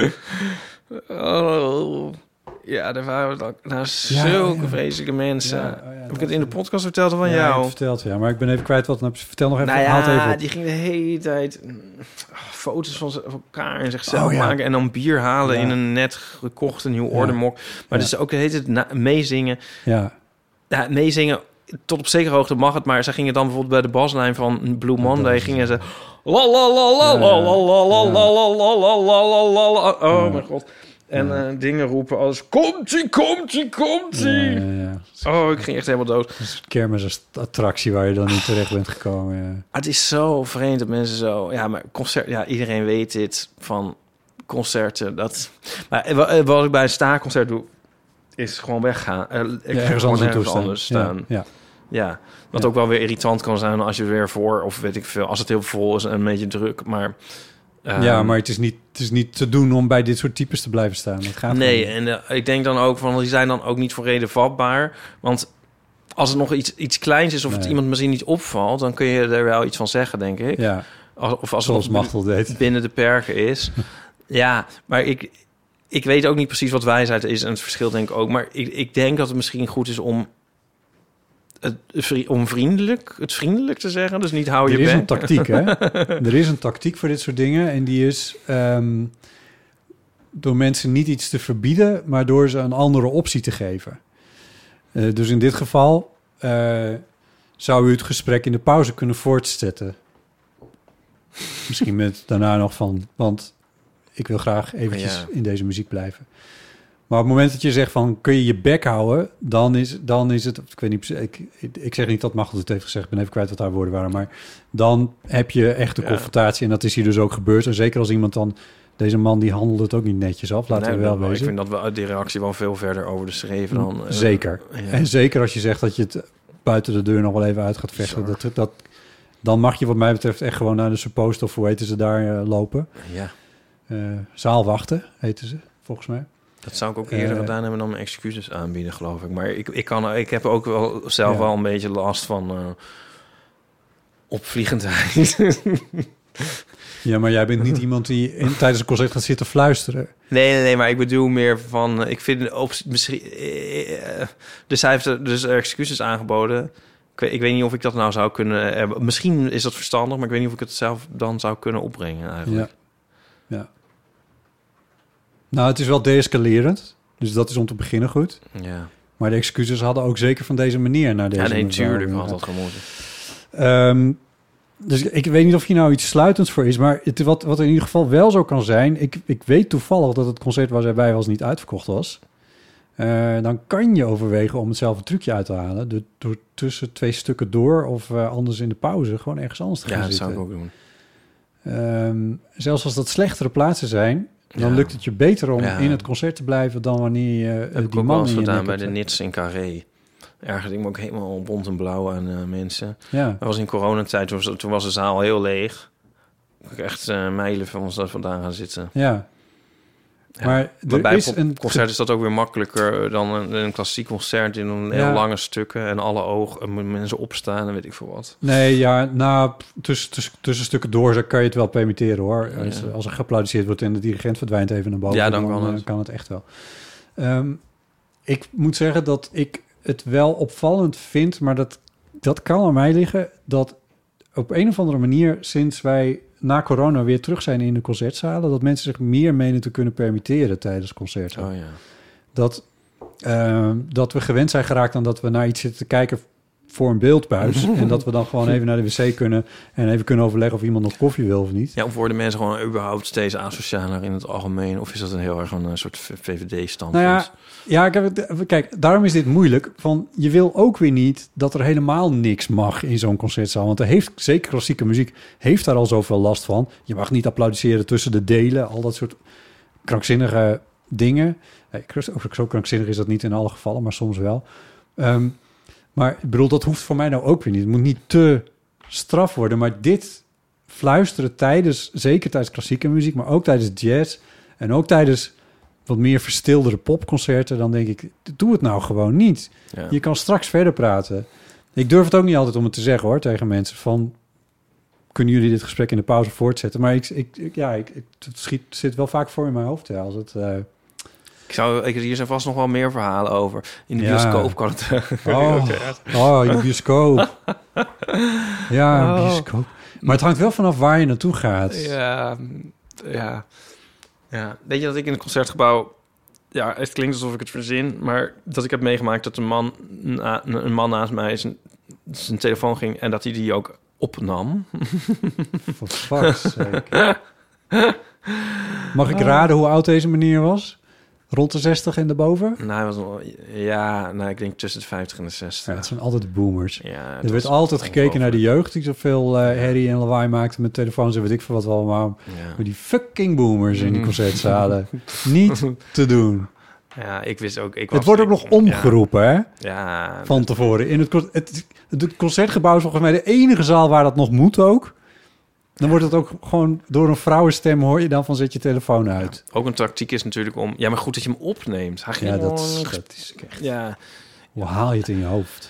Oh, ja, er waren ook, nou, Ja, zulke ja. vreselijke mensen. Ja, oh ja, heb ik het in de podcast verteld van Ja, je jou? hebt verteld, ja, maar ik ben even kwijt wat. Vertel nog even, Nou haal het even ja, op. die ging de hele tijd mm, foto's van, z- van elkaar en zichzelf Oh, ja. maken en dan bier halen Ja. in een net gekochte New Order Ja. mok. Maar Ja. dus ook de hele tijd na- meezingen. Ja, Ja, meezingen tot op zekere hoogte mag het, maar ze gingen dan bijvoorbeeld bij de baslijn van Blue Monday gingen ze la la la la la la la la la la la la la la. Oh mijn god. En eh, dingen roepen als komt-ie, komt-ie, komt-ie. ja, ja, ja. Oh, ik ging echt helemaal dood. Dat is een kermisattractie waar je dan niet terecht bent gekomen. Ja. Maar het is zo vreemd dat mensen zo... Ja, maar concert... Ja, iedereen weet dit van concerten. Dat... Maar wa- wat ik bij een staarconcert doe, is gewoon weggaan. Uh, ik Ja, ga ergens gewoon anders naartoe ergens staan. anders staan. Ja, ja. Ja, wat Ja. ook wel weer irritant kan zijn als je weer voor... Of weet ik veel, als het heel vol is en een beetje druk. Maar... ehm, ja, maar het is, niet, het is niet te doen om bij dit soort types te blijven staan. Dat gaat Nee, gewoon en uh, ik denk dan ook van... Die zijn dan ook niet voor reden vatbaar. Want als het nog iets, iets kleins is... of het Nee. iemand misschien niet opvalt... dan kun je er wel iets van zeggen, denk ik. niet. Ja, Als- Of als zoals het nog Machtel deed. binnen de perken is. Ja, maar ik, ik weet ook niet precies wat wijsheid is. En het verschil denk ik ook. Maar ik, ik denk dat het misschien goed is om... Het, vri- om vriendelijk, het vriendelijk te zeggen. Dus niet hou je Er is bek. een tactiek, hè? Er is een tactiek voor dit soort dingen. En die is ehm, door mensen niet iets te verbieden, maar door ze een andere optie te geven. Eh, dus in dit geval eh, zou u het gesprek in de pauze kunnen voortzetten. Misschien met daarna nog van, want ik wil graag eventjes Ja. in deze muziek blijven. Maar op het moment dat je zegt van, kun je je bek houden, dan is, dan is het, ik weet niet, ik, ik, ik zeg niet dat Machtel het heeft gezegd, ik ben even kwijt wat haar woorden waren, maar dan heb je echt een Ja. confrontatie en dat is hier dus ook gebeurd. En zeker als iemand dan, deze man die handelde het ook niet netjes af, laten Nee, we wel dat- wezen. Ik vind dat wel die reactie wel veel verder over de schreven dan... eh, Zeker. ja. En zeker als je zegt dat je het buiten de deur nog wel even uit gaat vechten, Bizar. dat, dat, dan mag je wat mij betreft echt gewoon naar de suppost of hoe heten ze daar eh, lopen. Ja, Eh, zaalwachten heten ze, volgens mij. dat zou ik ook eerder Eh, gedaan hebben dan mijn excuses aanbieden, geloof ik. Maar ik, ik, kan, ik heb ook wel zelf Ja. wel een beetje last van uh, opvliegendheid. Ja, maar jij bent niet iemand die in, tijdens een concert gaat zitten fluisteren. Nee, nee, nee, maar ik bedoel meer van... eh, Ik vind op, misschien... eh, eh, dus hij heeft er dus excuses aangeboden. Ik weet, ik weet niet of ik dat nou zou kunnen hebben. Misschien is dat verstandig, maar ik weet niet of ik het zelf dan zou kunnen opbrengen eigenlijk. Ja. ja. Nou, het is wel deescalerend. Dus dat is om te beginnen goed. Ja, Maar de excuses hadden ook zeker van deze manier naar deze ja nee, mevrouw, tuurlijk had inderdaad. dat gemoeten. Ehm, dus ik weet niet of hier nou iets sluitends voor is. Maar het, wat, wat in ieder geval wel zo kan zijn... Ik, ik weet toevallig dat het concert waar zij bij was niet uitverkocht was. Eh, dan kan je overwegen om hetzelfde trucje uit te halen. Door, door tussen twee stukken door of uh, anders in de pauze... gewoon ergens anders te gaan Ja, dat zitten. zou ik ook doen. Um, zelfs als dat slechtere plaatsen zijn... dan Ja. lukt het je beter om Ja. in het concert te blijven... dan wanneer je uh, Dat heb ik die ook wel man eens in je gedaan nek bij de hebt. Nits in Carré. Ergens, ik me ook helemaal bont en blauw aan uh, mensen. Ja, Dat was in coronatijd, toen was, toen was de zaal heel leeg. Ik echt uh, mijlen van ons daar vandaan gaan zitten. ja. Ja. Maar Maar er bij is een een... concert is dat ook weer makkelijker dan een, een klassiek concert in een heel Ja. lange stukken en alle ogen en moeten mensen opstaan en weet ik veel wat. Nee, ja, nou, tussen, tussen, tussen stukken door kan je het wel permitteren, hoor. Als, Ja. als er geapplaudisseerd wordt en de dirigent verdwijnt even naar boven... Ja, dan kan eh, het. kan het echt wel. Um, ik moet zeggen dat ik het wel opvallend vind... maar dat, dat kan aan mij liggen... dat op een of andere manier, sinds wij na corona weer terug zijn in de concertzalen... dat mensen zich meer menen te kunnen permitteren tijdens concerten. Oh ja. Dat, uh, dat we gewend zijn geraakt aan dat we naar iets zitten te kijken... voor een beeldbuis. En dat we dan gewoon even naar de wc kunnen... en even kunnen overleggen of iemand nog koffie wil of niet. Ja, of worden mensen gewoon überhaupt steeds asocialer in het algemeen? Of is dat een heel erg een soort V V D-standpunt? Nou ja, ja ik heb het, kijk, daarom is dit moeilijk. Van, je wil ook weer niet dat er helemaal niks mag in zo'n concertzaal. Want er heeft, zeker klassieke muziek, heeft daar al zoveel last van. Je mag niet applaudisseren tussen de delen. Al dat soort krankzinnige dingen. Nee, zo krankzinnig is dat niet in alle gevallen, maar soms wel. Um, maar ik bedoel, dat hoeft voor mij nou ook weer niet. Het moet niet te straf worden. Maar dit fluisteren tijdens, zeker tijdens klassieke muziek, maar ook tijdens jazz en ook tijdens wat meer verstildere popconcerten, dan denk ik, doe het nou gewoon niet. Ja. Je kan straks verder praten. Ik durf het ook niet altijd om het te zeggen hoor, tegen mensen van, kunnen jullie dit gesprek in de pauze voortzetten? Maar ik, ik, ik ja, ik, het schiet, zit wel vaak voor in mijn hoofd. Ja, als het, uh... ik zou, ik, hier zijn vast nog wel meer verhalen over. In de ja. bioscoop kan het. Oh, oh in de bioscoop. Ja, oh. bioscoop. Maar het hangt wel vanaf waar je naartoe gaat. Ja, ja, ja. Weet je dat ik in het concertgebouw... Ja, het klinkt alsof ik het verzin, maar dat ik heb meegemaakt dat een man, een man naast mij zijn, zijn telefoon ging en dat hij die ook opnam. For fuck's sake. Mag ik raden hoe oud deze meneer was? Rond de zestig en daarboven? Nou, hij was wel, ja, nou, ik denk tussen de vijftig en de zestig. Ja, het zijn altijd de boomers. Ja, er werd altijd gekeken naar de jeugd die zoveel uh, herrie en lawaai maakte met telefoons en weet ik veel wat wel. Maar, ja. maar die fucking boomers in die concertzalen. Niet te doen. Ja, ik wist ook... Ik was, het wordt ook nog omgeroepen, ja. hè? Ja. Van tevoren. In het, het, het concertgebouw is volgens mij de enige zaal waar dat nog moet ook. Dan wordt het ook gewoon door een vrouwenstem hoor je dan van zet je telefoon uit. Ja, ook een tactiek is natuurlijk om... Ja, maar goed dat je hem opneemt. Hij ging ja, dat, gewoon... dat is echt... Ja. Hoe haal je het in je hoofd?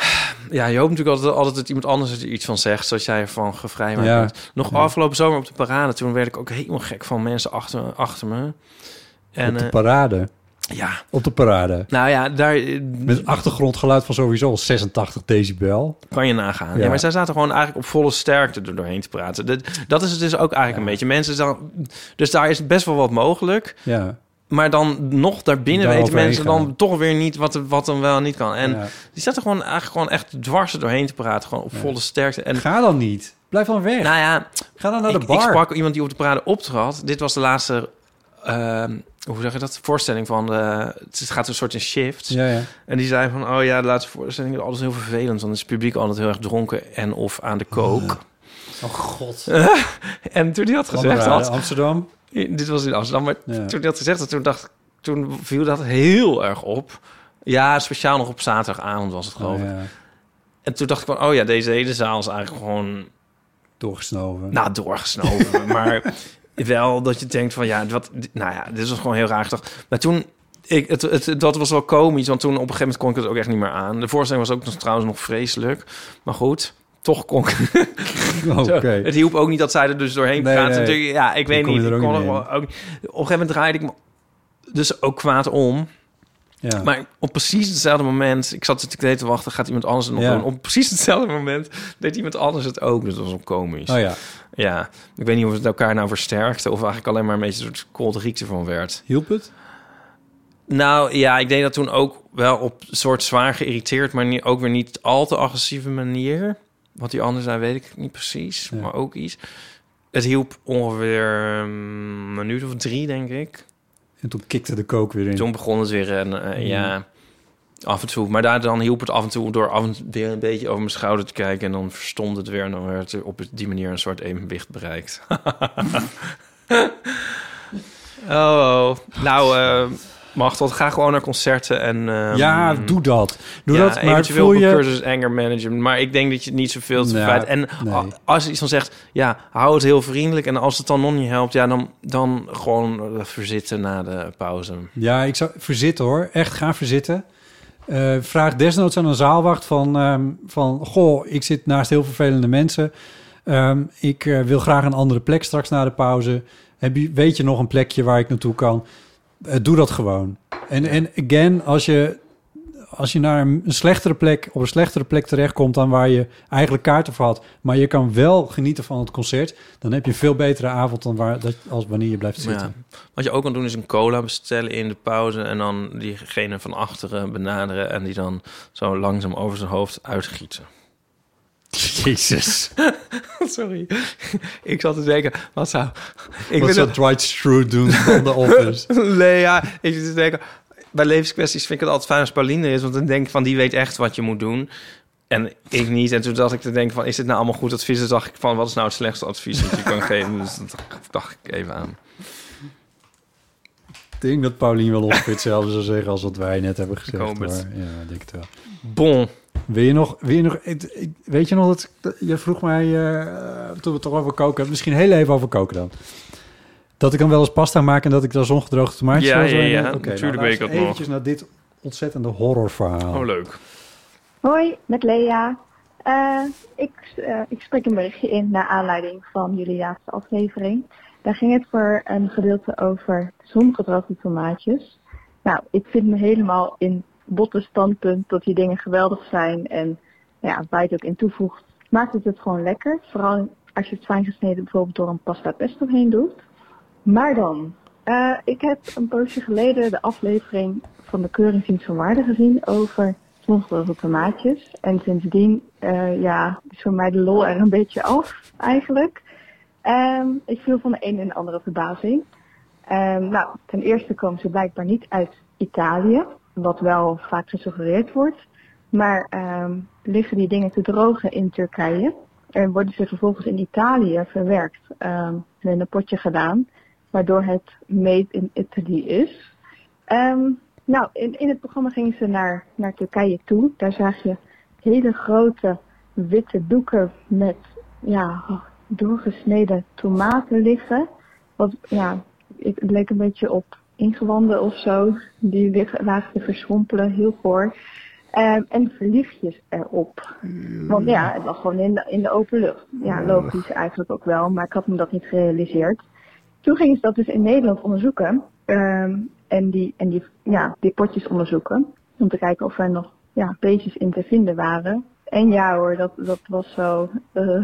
Ja, je hoopt natuurlijk altijd, altijd dat iemand anders er iets van zegt, zoals jij ervan gevrijwaard ja. bent. Nog ja. afgelopen zomer op de parade, toen werd ik ook helemaal gek van mensen achter, achter me. En, op de parade? Uh, ja. Op de parade? Nou ja, daar... Met achtergrondgeluid van sowieso zesentachtig decibel. Kan je nagaan. Ja. ja, maar zij zaten gewoon eigenlijk op volle sterkte er doorheen te praten. Dat, dat is het dus ook eigenlijk ja. een beetje. Mensen dan, dus daar is best wel wat mogelijk. Ja. Maar dan nog daarbinnen daar weten mensen gaan. dan toch weer niet wat, wat dan wel niet kan. En ja. die zaten gewoon eigenlijk gewoon echt dwars er doorheen te praten. Gewoon op ja. volle sterkte. En, Ga dan niet. Blijf dan weg. Nou ja, ga dan naar ik, de bar. Ik sprak iemand die op de parade optrad. Dit was de laatste... Uh, hoe zeg je dat? Voorstelling van de... Het gaat een soort in shift. Ja, ja. En die zei van... Oh ja, de laatste voorstelling is altijd heel vervelend. Want is het publiek altijd heel erg dronken en of aan de kook. Oh god. En toen hij had gezegd had... Amsterdam? Dit was in Amsterdam. Maar ja. toen hij had gezegd had, toen dacht ik... Toen viel dat heel erg op. Ja, speciaal nog op zaterdagavond was het geloof ik. Oh, ja. En toen dacht ik van... Oh ja, deze hele zaal is eigenlijk gewoon... Doorgesnoven. Nou, doorgesnoven. Maar... Wel dat je denkt van ja, wat, nou ja, dit was gewoon heel raar. Toch? Maar toen, ik, het, het, dat was wel komisch, want toen op een gegeven moment kon ik het ook echt niet meer aan. De voorstelling was ook nog, trouwens nog vreselijk. Maar goed, toch kon ik... Okay. Het hielp ook niet dat zij er dus doorheen nee, praten. Nee. Ja, ik weet niet. Ik kon er wel, ook, op een gegeven moment draaide ik me dus ook kwaad om. Ja. Maar op precies hetzelfde moment... Ik zat te te wachten, gaat iemand anders het nog ja. doen? Op precies hetzelfde moment deed iemand anders het ook. Dus dat was ook komisch. Oh ja. Ja, ik weet niet of het elkaar nou versterkte... of eigenlijk alleen maar een beetje een soort kolderiek ervan werd. Hielp het? Nou ja, ik deed dat toen ook wel op een soort zwaar geïrriteerd... maar niet, ook weer niet al te agressieve manier. Wat die anders zei, weet ik niet precies. Ja. Maar ook iets. Het hielp ongeveer een minuut of drie, denk ik. En toen kikte de kook weer in. Toen begon het weer en uh, mm. ja... Af en toe, maar daar dan hielp het af en toe door af en toe weer een beetje over mijn schouder te kijken en dan verstond het weer en dan werd er op die manier een soort evenwicht bereikt. oh, nou, uh, Machteld, ga gewoon naar concerten en um, ja, doe dat. Doe ja, dat. Maar voel voel je cursus anger management, maar ik denk dat je het niet zoveel te ja, En nee. als je iets van zegt, ja, hou het heel vriendelijk en als het dan nog niet helpt, ja, dan dan gewoon verzitten na de pauze. Ja, ik zou verzitten hoor, echt ga verzitten. Uh, vraag desnoods aan een zaalwacht van, um, van... Goh, ik zit naast heel vervelende mensen. Um, ik uh, wil graag een andere plek straks na de pauze. Heb je, weet je nog een plekje waar ik naartoe kan? Uh, doe dat gewoon. En, en again, als je, als je naar een slechtere plek, op een slechtere plek terechtkomt dan waar je eigenlijk kaarten voor had, maar je kan wel genieten van het concert, dan heb je een veel betere avond dan waar, dat, als wanneer je blijft zitten. Ja. Wat je ook kan doen is een cola bestellen in de pauze en dan diegene van achteren benaderen en die dan zo langzaam over zijn hoofd uitgieten. Jezus. Sorry. Ik zat te denken, wat zou... Ik wat zou Dwight Schrute doen van The Office? Nee, ja. Ik zit te denken, bij levenskwesties vind ik het altijd fijn als Pauline er is, want dan denk ik van, die weet echt wat je moet doen. En ik niet. En toen dacht ik te denken van, is dit nou allemaal goed advies? Dus dacht ik van, wat is nou het slechtste advies dat je kan geven? Dus dat dacht ik even aan. Ik denk dat Paulien wel ongeveer hetzelfde zou zeggen als wat wij net hebben gezegd. Ik hoop het. Maar, ja, ik denk het wel. Bon. Wil je nog, wil je nog, weet je nog dat, dat je vroeg mij, uh, toen we het toch over koken hebben, misschien heel even over koken dan. Dat ik dan wel eens pasta maak en dat ik dan zongedroogde tomaatjes... Ja, zo ja, ja. Okay, Natuurlijk nou, weet ik dat nog. Eventjes naar dit ontzettende horrorverhaal. Oh, leuk. Hoi, met Lea. Uh, ik, uh, ik spreek een berichtje in naar aanleiding van jullie laatste aflevering. Daar ging het voor een gedeelte over zongedroogde tomaatjes. Nou, ik vind me helemaal in botte standpunt dat die dingen geweldig zijn. En ja, waar je het ook in toevoegt, maakt het het gewoon lekker. Vooral als je het fijn gesneden bijvoorbeeld door een pasta pesto heen doet. Maar dan, uh, ik heb een poosje geleden de aflevering van de Keuringsdienst van Waarde gezien over zongedroogde tomaatjes. En sindsdien, uh, ja, is voor mij de lol er een beetje af eigenlijk. Um, ik viel van de een en de andere verbazing. Um, nou, ten eerste komen ze blijkbaar niet uit Italië, wat wel vaak gesuggereerd wordt. Maar um, liggen die dingen te drogen in Turkije en worden ze vervolgens in Italië verwerkt um, en in een potje gedaan, waardoor het made in Italy is. Um, nou, in, in het programma gingen ze naar, naar Turkije toe. Daar zag je hele grote witte doeken met ja, doorgesneden tomaten liggen. Wat, ja, het leek een beetje op ingewanden of zo. Die liggen, lagen te verschrompelen, heel goor. Um, en verliefjes erop. Want ja, het was gewoon in de, in de open lucht. Ja, logisch eigenlijk ook wel, maar ik had me dat niet gerealiseerd. Toen gingen ze dat dus in Nederland onderzoeken. Um, en die, en die, ja, die potjes onderzoeken. Om te kijken of er nog ja, beestjes in te vinden waren. En ja hoor, dat, dat was zo... Uh,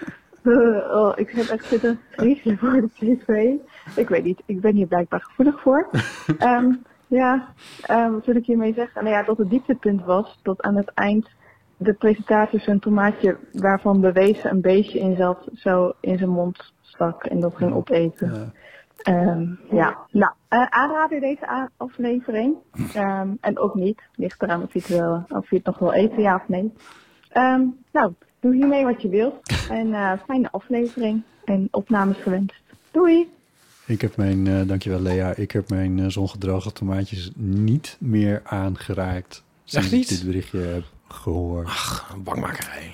uh, oh, ik heb echt zitten griezen voor de tv. Ik weet niet, ik ben hier blijkbaar gevoelig voor. Um, ja, um, wat wil ik hiermee zeggen? Nou ja, dat het dieptepunt was dat aan het eind de presentator zijn tomaatje waarvan bewezen een beestje in zat, zo in zijn mond stak en dat ging opeten. Ja. Um, ja, nou, uh, aanrader deze a- aflevering. Um, en ook niet. Ligt eraan of je het, wel, of je het nog wil eten, ja of nee. Um, nou, doe hiermee wat je wilt. En uh, fijne aflevering. En opnames gewenst. Doei! Ik heb mijn, uh, dankjewel Lea, ik heb mijn uh, zongedroogde tomaatjes niet meer aangeraakt. Sinds ik dit berichtje heb gehoord. Ach, een bangmakerij.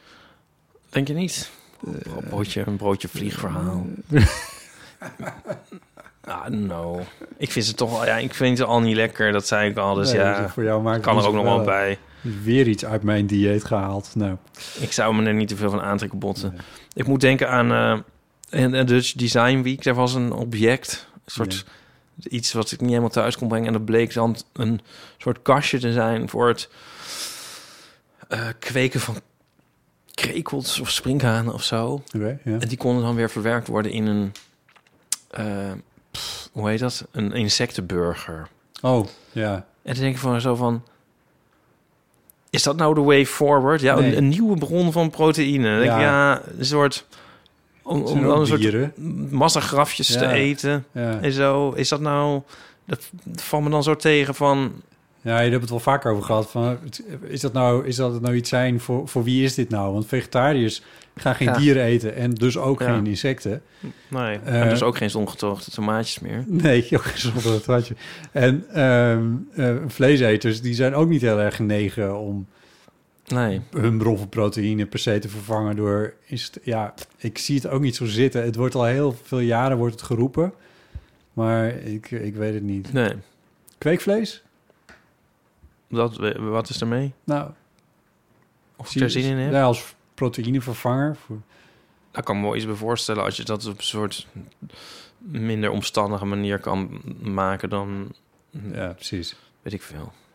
Denk je niet? Een broodje, een broodje vliegverhaal. Ah, no. Ik vind ze toch al, ja, ik vind ze al niet lekker. Dat zei ik al, dus nee, ja. Voor jou maakt kan er ook nog wel bij. Weer iets uit mijn dieet gehaald. Nou. Ik zou me er niet te veel van aantrekken, botten. Nee. Ik moet denken aan uh, een Dutch Design Week. Daar was een object, een soort nee. iets wat ik niet helemaal thuis kon brengen. En dat bleek dan een soort kastje te zijn voor het uh, kweken van krekels of sprinkhanen of zo. Okay, ja. En die konden dan weer verwerkt worden in een Uh, pff, hoe heet dat? Een insectenburger. Oh, ja. En dan denk ik van zo van... Is dat nou de way forward? Ja, nee. een, een nieuwe bron van proteïne. Dan denk ik, ja, een soort... Om, om dan een soort massagrafjes ja. te eten ja. en zo. Is dat nou... Dat, dat valt me dan zo tegen van... Ja, je hebt het wel vaker over gehad. Van, is dat nou, is dat nou iets zijn voor, voor wie is dit nou? Want vegetariërs gaan geen ja. dieren eten en dus ook ja. geen insecten. Nee, uh, en dus ook geen zongedroogde tomaatjes meer. Nee, ook geen zongedroogde tomaatjes. En um, uh, vleeseters, die zijn ook niet heel erg genegen om nee. hun bron van proteïne per se te vervangen door... Is het, ja, ik zie het ook niet zo zitten. Het wordt al heel veel jaren wordt het geroepen, maar ik, ik weet het niet. Nee. Kweekvlees? Dat, wat is ermee? Nou, of je er zin in hebt? Ja, als proteïnevervanger. Voor... Daar kan ik me wel iets bij voorstellen als je dat op een soort minder omstandige manier kan maken dan... Ja, precies. Weet ik veel.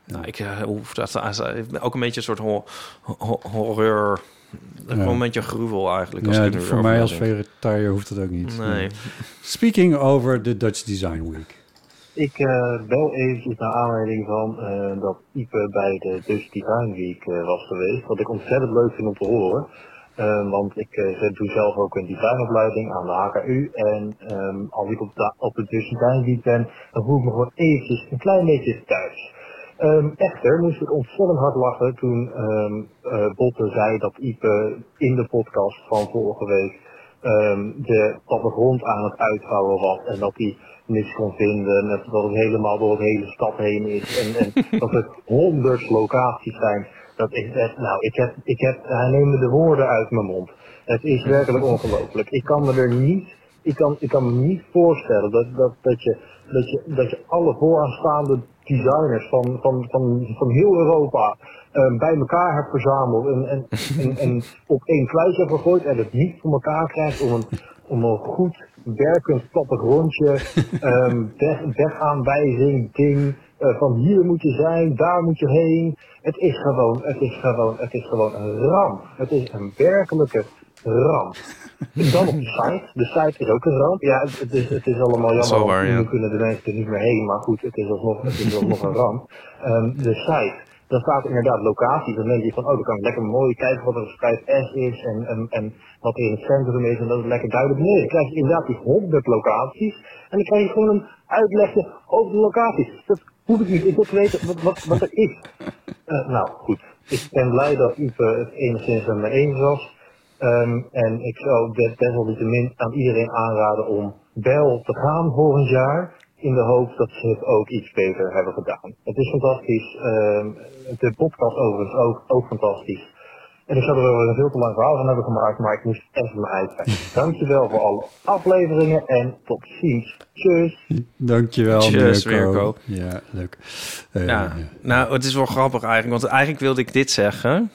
Nou, ik uh, hoef dat ook een beetje een soort ho- ho- horror... Ja. Gewoon een beetje gruwel eigenlijk. Als ja, ik voor mij als vegetariër hoeft dat ook niet. Nee. nee. Speaking over de Dutch Design Week. Ik uh, bel eventjes naar aanleiding van uh, dat Ipe bij de Dutch Design Week uh, was geweest. Wat ik ontzettend leuk vind om te horen. Uh, want ik uh, doe zelf ook een designopleiding aan de H K U. En um, als ik op de, op de Dutch Design Week ben, dan voel ik me gewoon eventjes een klein beetje thuis. Um, echter moest ik ontzettend hard lachen toen um, uh, Botte zei dat Ipe in de podcast van vorige week um, de plattegrond aan het uitvouwen was en dat hij niks kon vinden en dat het helemaal door de hele stad heen is en, en dat er honderd locaties zijn. Dat is echt, nou, ik heb, ik heb, hij neemt de woorden uit mijn mond. Het is werkelijk ongelooflijk. Ik kan me er niet, ik kan, ik kan me niet voorstellen dat, dat, dat je, dat je, dat je alle vooraanstaande designers van, van, van, van heel Europa um, bij elkaar hebt verzameld en, en, en, en op één kluis hebt gegooid en het niet voor elkaar krijgt om een, om een goed werkend plattegrondje, um, weg, wegaanwijzing, ding, uh, van hier moet je zijn, daar moet je heen. Het is gewoon, het is gewoon, het is gewoon een ramp. Het is een werkelijke ramp. En dan op de site. De site is ook een ramp. Ja, het, het, is, het is allemaal jammer, want nu ja. kunnen de mensen er niet meer heen. Maar goed, het is alsnog, het is alsnog een ramp. Um, de site, daar staat inderdaad locaties. Dan denk je van, oh, dan kan ik lekker mooi kijken wat er op vijf S is. En, en, en wat er in het centrum is. En dat is lekker duidelijk. Nee, dan krijg je inderdaad die honderd locaties. En dan krijg je gewoon een uitlegje over de locaties. Dat hoef ik niet. Ik wil weten wat, wat, wat er is. Uh, nou, goed. Ik ben blij dat Ipe het enigszins met me eens was. Um, en ik zou desalniettemin aan iedereen aanraden om wel te gaan volgend jaar, in de hoop dat ze het ook iets beter hebben gedaan. Het is fantastisch, um, de podcast overigens ook, ook fantastisch. En ik zou er wel een veel te lang verhaal van hebben gemaakt, maar ik moest even mijn eind zijn. Dankjewel voor alle afleveringen en tot ziens. Tjus. Dankjewel, Tjus, Mirko. Mirko. Ja, leuk. Uh, ja, ja, nou, het is wel grappig eigenlijk, want eigenlijk wilde ik dit zeggen.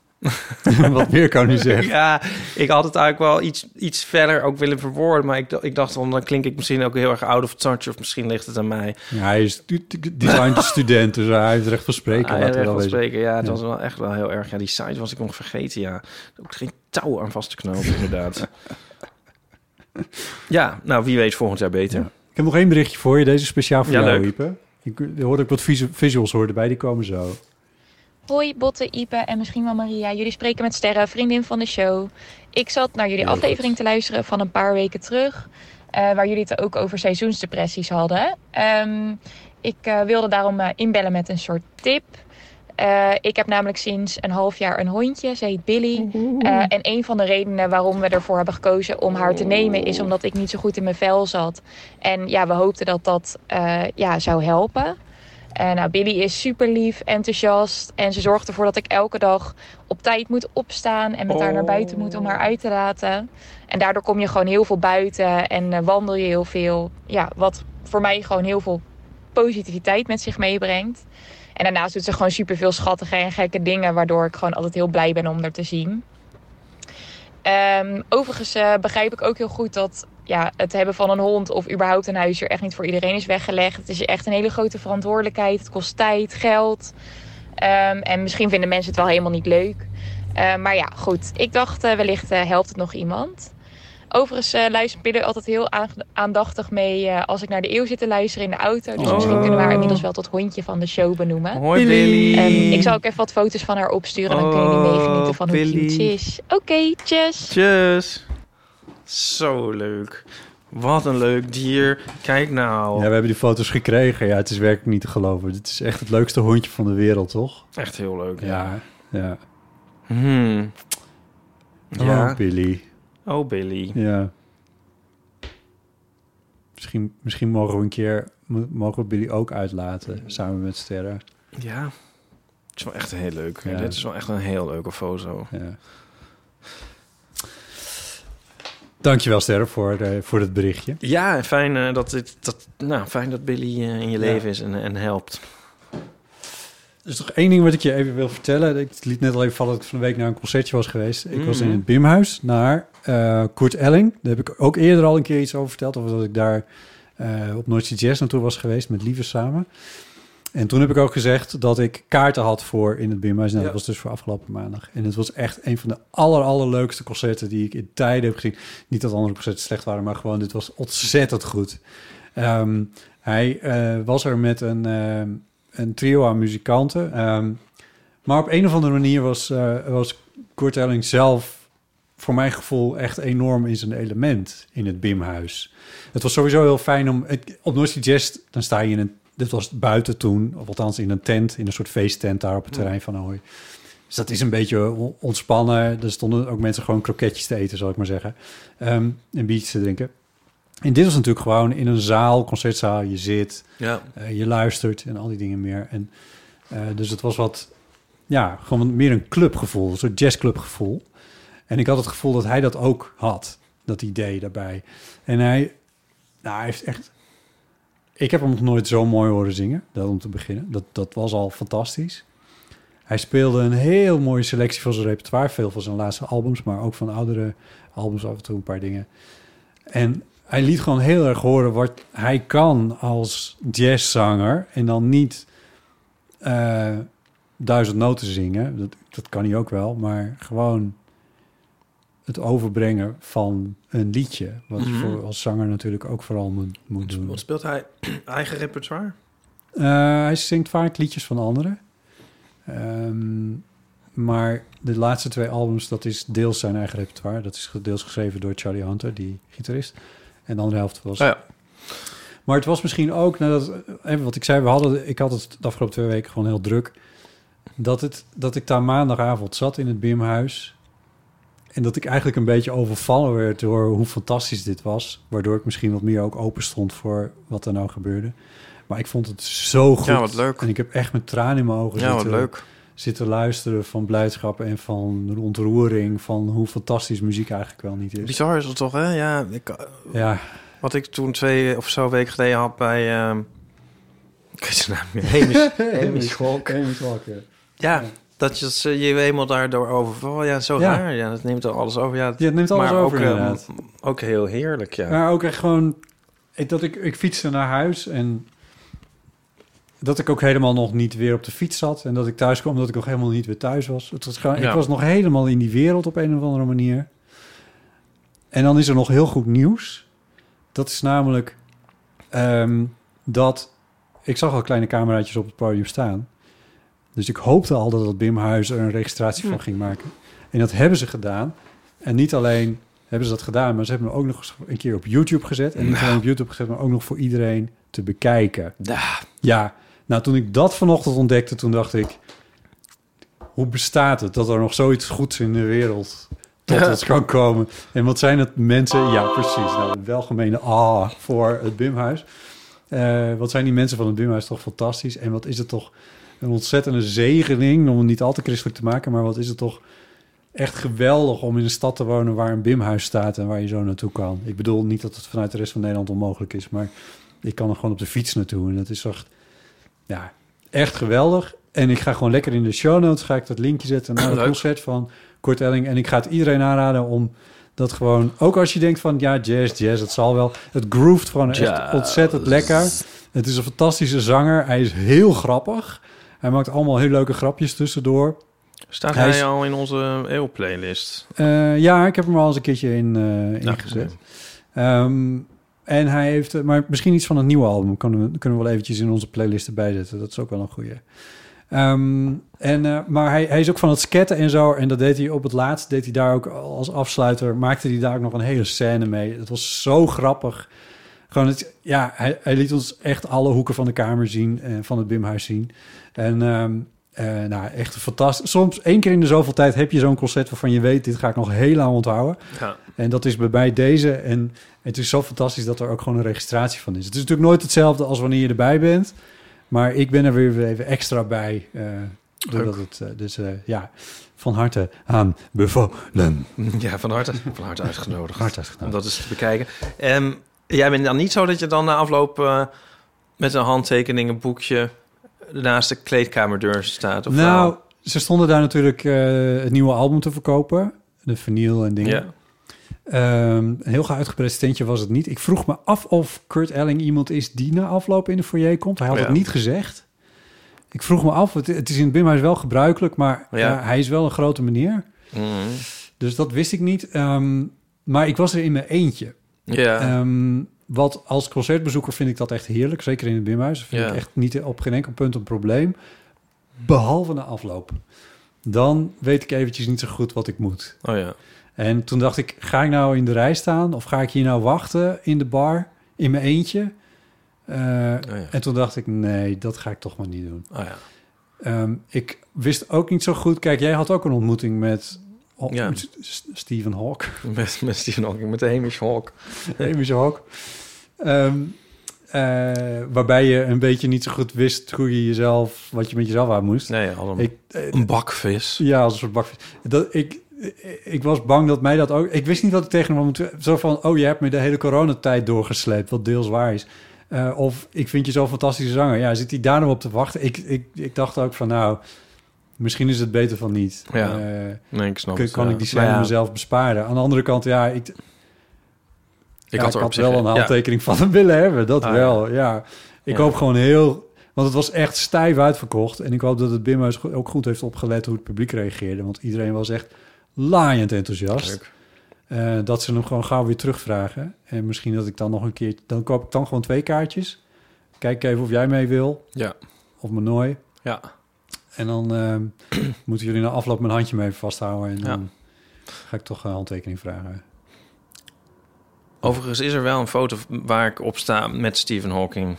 Wat meer kan u zeggen. Ja, ik had het eigenlijk wel iets, iets verder ook willen verwoorden. Maar ik, ik dacht, dan klink ik misschien ook heel erg out of touch. Of misschien ligt het aan mij. Ja, hij is design-student, dus hij heeft recht van spreken. Hij heeft recht van spreken, ja. Het ja. was wel echt wel heel erg. Ja, die site was ik nog vergeten, ja. Ook geen touw aan vast te knopen, inderdaad. Ja, nou, wie weet volgend jaar beter. Ja. Ik heb nog één berichtje voor je. Deze speciaal voor ja, jou, leuk. Ipe. Ik hoorde ook wat visuals hoor erbij, die komen zo. Hoi Botte, Ipe en misschien wel Maria. Jullie spreken met Sterre, vriendin van de show. Ik zat naar jullie aflevering te luisteren van een paar weken terug. Uh, waar jullie het ook over seizoensdepressies hadden. Um, ik uh, wilde daarom uh, inbellen met een soort tip. Uh, ik heb namelijk sinds een half jaar een hondje. Ze heet Billy. Uh, en een van de redenen waarom we ervoor hebben gekozen om haar te nemen is omdat ik niet zo goed in mijn vel zat. En ja, we hoopten dat dat uh, ja, zou helpen. Uh, nou, Billy is super lief, enthousiast en ze zorgt ervoor dat ik elke dag op tijd moet opstaan en met oh. haar naar buiten moet om haar uit te laten. En daardoor kom je gewoon heel veel buiten en uh, wandel je heel veel. Ja, wat voor mij gewoon heel veel positiviteit met zich meebrengt. En daarnaast doet ze gewoon super veel schattige en gekke dingen, waardoor ik gewoon altijd heel blij ben om haar te zien. Um, overigens uh, begrijp ik ook heel goed dat ja, het hebben van een hond of überhaupt een huisdier echt niet voor iedereen is weggelegd. Het is echt een hele grote verantwoordelijkheid. Het kost tijd, geld. Um, en misschien vinden mensen het wel helemaal niet leuk. Uh, maar ja, goed. Ik dacht uh, wellicht uh, helpt het nog iemand. Overigens uh, luistert Billy altijd heel aandachtig mee uh, als ik naar de eeuw zit te luisteren in de auto. Dus oh. misschien kunnen we haar inmiddels wel tot hondje van de show benoemen. Hoi Billy. Um, ik zal ook even wat foto's van haar opsturen. Dan kunnen jullie meegenieten van Billy. hoe cute ze is. Oké, okay, tjus. Tjus. Zo leuk. Wat een leuk dier. Kijk nou. Ja, we hebben die foto's gekregen. Ja, het is werkelijk niet te geloven. Dit is echt het leukste hondje van de wereld, toch? Echt heel leuk. Ja, ja. ja. Hmm. Ja. Oh, Billy. Oh, Billy. Ja. Misschien, misschien mogen we een keer... mogen we Billy ook uitlaten, samen met Sterre. Ja. Het is wel echt heel leuk. Ja. Dit is wel echt een heel leuke foto. Ja. Dankjewel, Sterre, voor, de, voor het berichtje. Ja, fijn, uh, dat, dit, dat, nou, fijn dat Billy uh, in je leven ja. is en, en helpt. Er is toch één ding wat ik je even wil vertellen. Ik liet net al even vallen dat ik van de week naar een concertje was geweest. Ik mm. was in het Bimhuis naar uh, Kurt Elling. Daar heb ik ook eerder al een keer iets over verteld. Of dat ik daar uh, op Noordse Jazz naartoe was geweest met Lieve samen. En toen heb ik ook gezegd dat ik kaarten had voor in het Bimhuis. Nou, Ja. dat was dus voor afgelopen maandag. En het was echt een van de aller, allerleukste concerten die ik in tijden heb gezien. Niet dat andere concerten slecht waren, maar gewoon dit was ontzettend goed. Um, hij uh, was er met een, uh, een trio aan muzikanten. Um, maar op een of andere manier was, uh, was Kurt Elling zelf voor mijn gevoel echt enorm in zijn element in het Bimhuis. Het was sowieso heel fijn om... Het, op Noordzee Jazz, dan sta je in een... Dit was buiten toen, of althans in een tent, in een soort feesttent daar op het terrein van Ahoy. Dus dat is een beetje ontspannen. Er stonden ook mensen gewoon kroketjes te eten, zal ik maar zeggen. Um, en biertjes te drinken. En dit was natuurlijk gewoon in een zaal, concertzaal. Je zit, Ja. uh, je luistert en al die dingen meer. En, uh, dus het was wat, ja, gewoon meer een clubgevoel, een soort jazzclubgevoel. En ik had het gevoel dat hij dat ook had, dat idee daarbij. En hij, nou, hij heeft echt... Ik heb hem nog nooit zo mooi horen zingen, dat om te beginnen. Dat, dat was al fantastisch. Hij speelde een heel mooie selectie van zijn repertoire. Veel van zijn laatste albums, maar ook van oudere albums af en toe een paar dingen. En hij liet gewoon heel erg horen wat hij kan als jazzzanger. En dan niet uh, duizend noten zingen. Dat, dat kan hij ook wel, maar gewoon het overbrengen van een liedje. Wat je Mm-hmm. voor als zanger natuurlijk ook vooral moet, moet doen. Wat speelt hij? Eigen repertoire? Uh, hij zingt vaak liedjes van anderen. Um, maar de laatste twee albums, dat is deels zijn eigen repertoire. Dat is deels geschreven door Charlie Hunter, die gitarist. En de andere helft was... Oh ja. Maar het was misschien ook, nou dat, even wat ik zei, we hadden, ik had het de afgelopen twee weken gewoon heel druk. Dat, het, dat ik daar maandagavond zat in het Bimhuis. En dat ik eigenlijk een beetje overvallen werd door hoe fantastisch dit was. Waardoor ik misschien wat meer ook open stond voor wat er nou gebeurde. Maar ik vond het zo goed. Ja, wat leuk. En ik heb echt met tranen in mijn ogen Ja, wat zitten, leuk. zitten luisteren van blijdschap en van ontroering. Van hoe fantastisch muziek eigenlijk wel niet is. Bizar is het toch, hè? Ja, ik, Ja. Wat ik toen twee of zo weken geleden had bij... Uh, ik weet zijn naam niet meer. Hamish, Hamish Walk. Hamish Walk, ja. Ja, dat je je helemaal daardoor over... Oh ja, zo Ja. raar. Ja, dat neemt er alles over. Ja, Ja, het neemt alles maar over, ook, uh, inderdaad. ook heel heerlijk, ja. Maar ook echt gewoon... Ik, dat ik, ik fietste naar huis en... dat ik ook helemaal nog niet weer op de fiets zat. En dat ik thuis kwam, dat ik nog helemaal niet weer thuis was. Het was gewoon, Ja. Ik was nog helemaal in die wereld op een of andere manier. En dan is er nog heel goed nieuws. Dat is namelijk um, dat... Ik zag al kleine cameraatjes op het podium staan. Dus ik hoopte al dat het Bimhuis er een registratie van ging maken. En dat hebben ze gedaan. En niet alleen hebben ze dat gedaan, maar ze hebben hem ook nog eens een keer op YouTube gezet. En niet alleen op YouTube gezet, maar ook nog voor iedereen te bekijken. Ja. Ja, nou toen ik dat vanochtend ontdekte, toen dacht ik... Hoe bestaat het dat er nog zoiets goeds in de wereld tot Ja. ons kan komen? En wat zijn het mensen... Ja, precies. Nou, een welgemeende ah voor het Bimhuis. Uh, wat zijn die mensen van het Bimhuis toch fantastisch. En wat is het toch een ontzettende zegening... om het niet al te christelijk te maken... maar wat is het toch echt geweldig om in een stad te wonen... waar een Bimhuis staat en waar je zo naartoe kan. Ik bedoel niet dat het vanuit de rest van Nederland onmogelijk is... maar ik kan er gewoon op de fiets naartoe. En dat is echt, ja, echt geweldig. En ik ga gewoon lekker in de show notes... ga ik dat linkje zetten naar het Leuk. concert van Kurt Elling. En ik ga het iedereen aanraden om... dat gewoon, ook als je denkt van ja, jazz, jazz, het zal wel. Het groeft gewoon echt Jazz. ontzettend lekker. Het is een fantastische zanger. Hij is heel grappig. Hij maakt allemaal heel leuke grapjes tussendoor. Staat Hij hij, is- al in onze eeuwplaylist? Uh, ja, ik heb hem al eens een keertje in uh, Ja, ingezet. Um, en hij heeft, uh, maar misschien iets van een nieuwe album. Kunnen we, kunnen we wel eventjes in onze playlist erbij zetten. Dat is ook wel een goeie. Um, en, uh, maar hij, hij is ook van het sketten en zo. En dat deed hij op het laatst. Deed hij daar ook als afsluiter. Maakte hij daar ook nog een hele scène mee. Het was zo grappig. Gewoon het, ja, hij, hij liet ons echt alle hoeken van de kamer zien. En van het Bimhuis zien. En um, uh, nou, echt fantastisch. Soms één keer in de zoveel tijd heb je zo'n concert waarvan je weet... dit ga ik nog heel lang onthouden. Ja. En dat is bij mij deze. En het is zo fantastisch dat er ook gewoon een registratie van is. Het is natuurlijk nooit hetzelfde als wanneer je erbij bent. Maar ik ben er weer even extra bij. Uh, doordat het, uh, dus uh, ja, van harte aan bevolen. Ja, van harte, van harte uitgenodigd. Harte uitgenodigd. Om dat eens te bekijken. Um, jij bent dan niet zo dat je dan na afloop uh, met een handtekeningenboekje naast de kleedkamerdeur staat? Of nou, wel? ze stonden daar natuurlijk uh, het nieuwe album te verkopen. De vinyl en dingen. Ja. Um, een heel uitgebreid standje was het niet. Ik vroeg me af of Kurt Elling iemand is die na afloop in de foyer komt. Hij had Ja. het niet gezegd. ik vroeg me af, het, het is in het Bimhuis wel gebruikelijk, maar Ja. ja, hij is wel een grote meneer. Mhm. Dus dat wist ik niet. Ehm, maar ik was er in mijn eentje. Ja. Ehm, wat als concertbezoeker vind ik dat echt heerlijk. Zeker in het Bimhuis. Dat vind Ja. ik echt niet op geen enkel punt een probleem. Behalve na afloop. Dan weet ik eventjes niet zo goed wat ik moet. Oh ja. En toen dacht ik, ga ik nou in de rij staan? Of ga ik hier nou wachten in de bar in mijn eentje? Uh, oh ja. En toen dacht ik, nee, dat ga ik toch maar niet doen. Oh ja. Um, ik wist ook niet zo goed... Kijk, jij had ook een ontmoeting met... Oh, Ja. S- Stephen Hawk. Met, met Stephen Hawking, met de Hamish Hawk. Hamish Hawk. Um, uh, waarbij je een beetje niet zo goed wist hoe je jezelf... wat je met jezelf aan moest. Nee, al een, ik, uh, een bakvis. Ja, als een soort bakvis. Dat, ik, ik was bang dat mij dat ook... Ik wist niet wat ik tegen hem moet... Zo van, oh, je hebt me de hele coronatijd doorgesleept, wat deels waar is. Uh, of, ik vind je zo'n fantastische zanger. Ja, zit hij daar nog op te wachten? Ik, ik, ik dacht ook van, nou... Misschien is het beter van niet. Ja, uh, nee, ik snap kan, het. kan ja. ik die scène ja. mezelf besparen? Aan de andere kant, ja... Ik, Ik ja, had, ik had zich, wel een handtekening ja. van hem willen hebben. Dat ah, wel, ja. ja. Ik ja. hoop gewoon heel... Want het was echt stijf uitverkocht. En ik hoop dat het Bimhuis ook goed heeft opgelet hoe het publiek reageerde. Want iedereen was echt laaiend enthousiast. Uh, dat ze hem gewoon gauw weer terugvragen. En misschien dat ik dan nog een keer... Dan koop ik dan gewoon twee kaartjes. Kijk even of jij mee wil. Ja. Of Manoy. Ja. En dan uh, moeten jullie na afloop mijn handje mee even vasthouden. En dan ja. ga ik toch een handtekening vragen. Overigens is er wel een foto waar ik op sta met Stephen Hawking.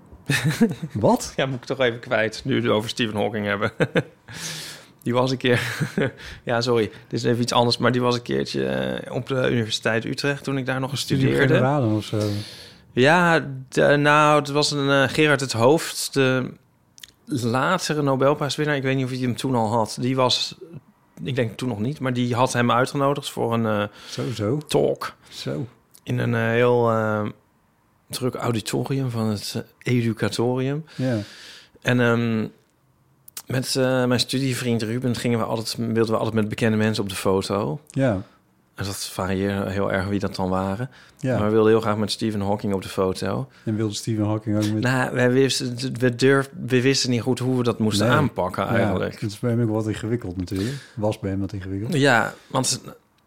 Wat? Ja, moet ik toch even kwijt, nu we het over Stephen Hawking hebben. Die was een keer... ja, sorry, dit is even iets anders... maar die was een keertje op de Universiteit Utrecht... toen ik daar nog studeerde. Generaden of zo? Ja, de, nou, het was een uh, Gerard het Hoofd... de latere Nobelprijswinnaar. Ik weet niet of hij hem toen al had. Die was... Ik denk toen nog niet, maar die had hem uitgenodigd... voor een uh, zo, zo. talk. Zo. In een uh, heel... Uh, druk auditorium van het Educatorium. Ja. En um, met uh, mijn studievriend Ruben gingen we altijd, wilden we altijd met bekende mensen op de foto. Ja. En dat varieerde heel erg wie dat dan waren. Ja. Maar we wilden heel graag met Stephen Hawking op de foto. En wilde Stephen Hawking ook met... Nou, wij wisten, we, durf, we wisten niet goed hoe we dat moesten nee. aanpakken eigenlijk. Ja, het is bij hem ook wat ingewikkeld natuurlijk. Was bij hem wat ingewikkeld. Ja, want...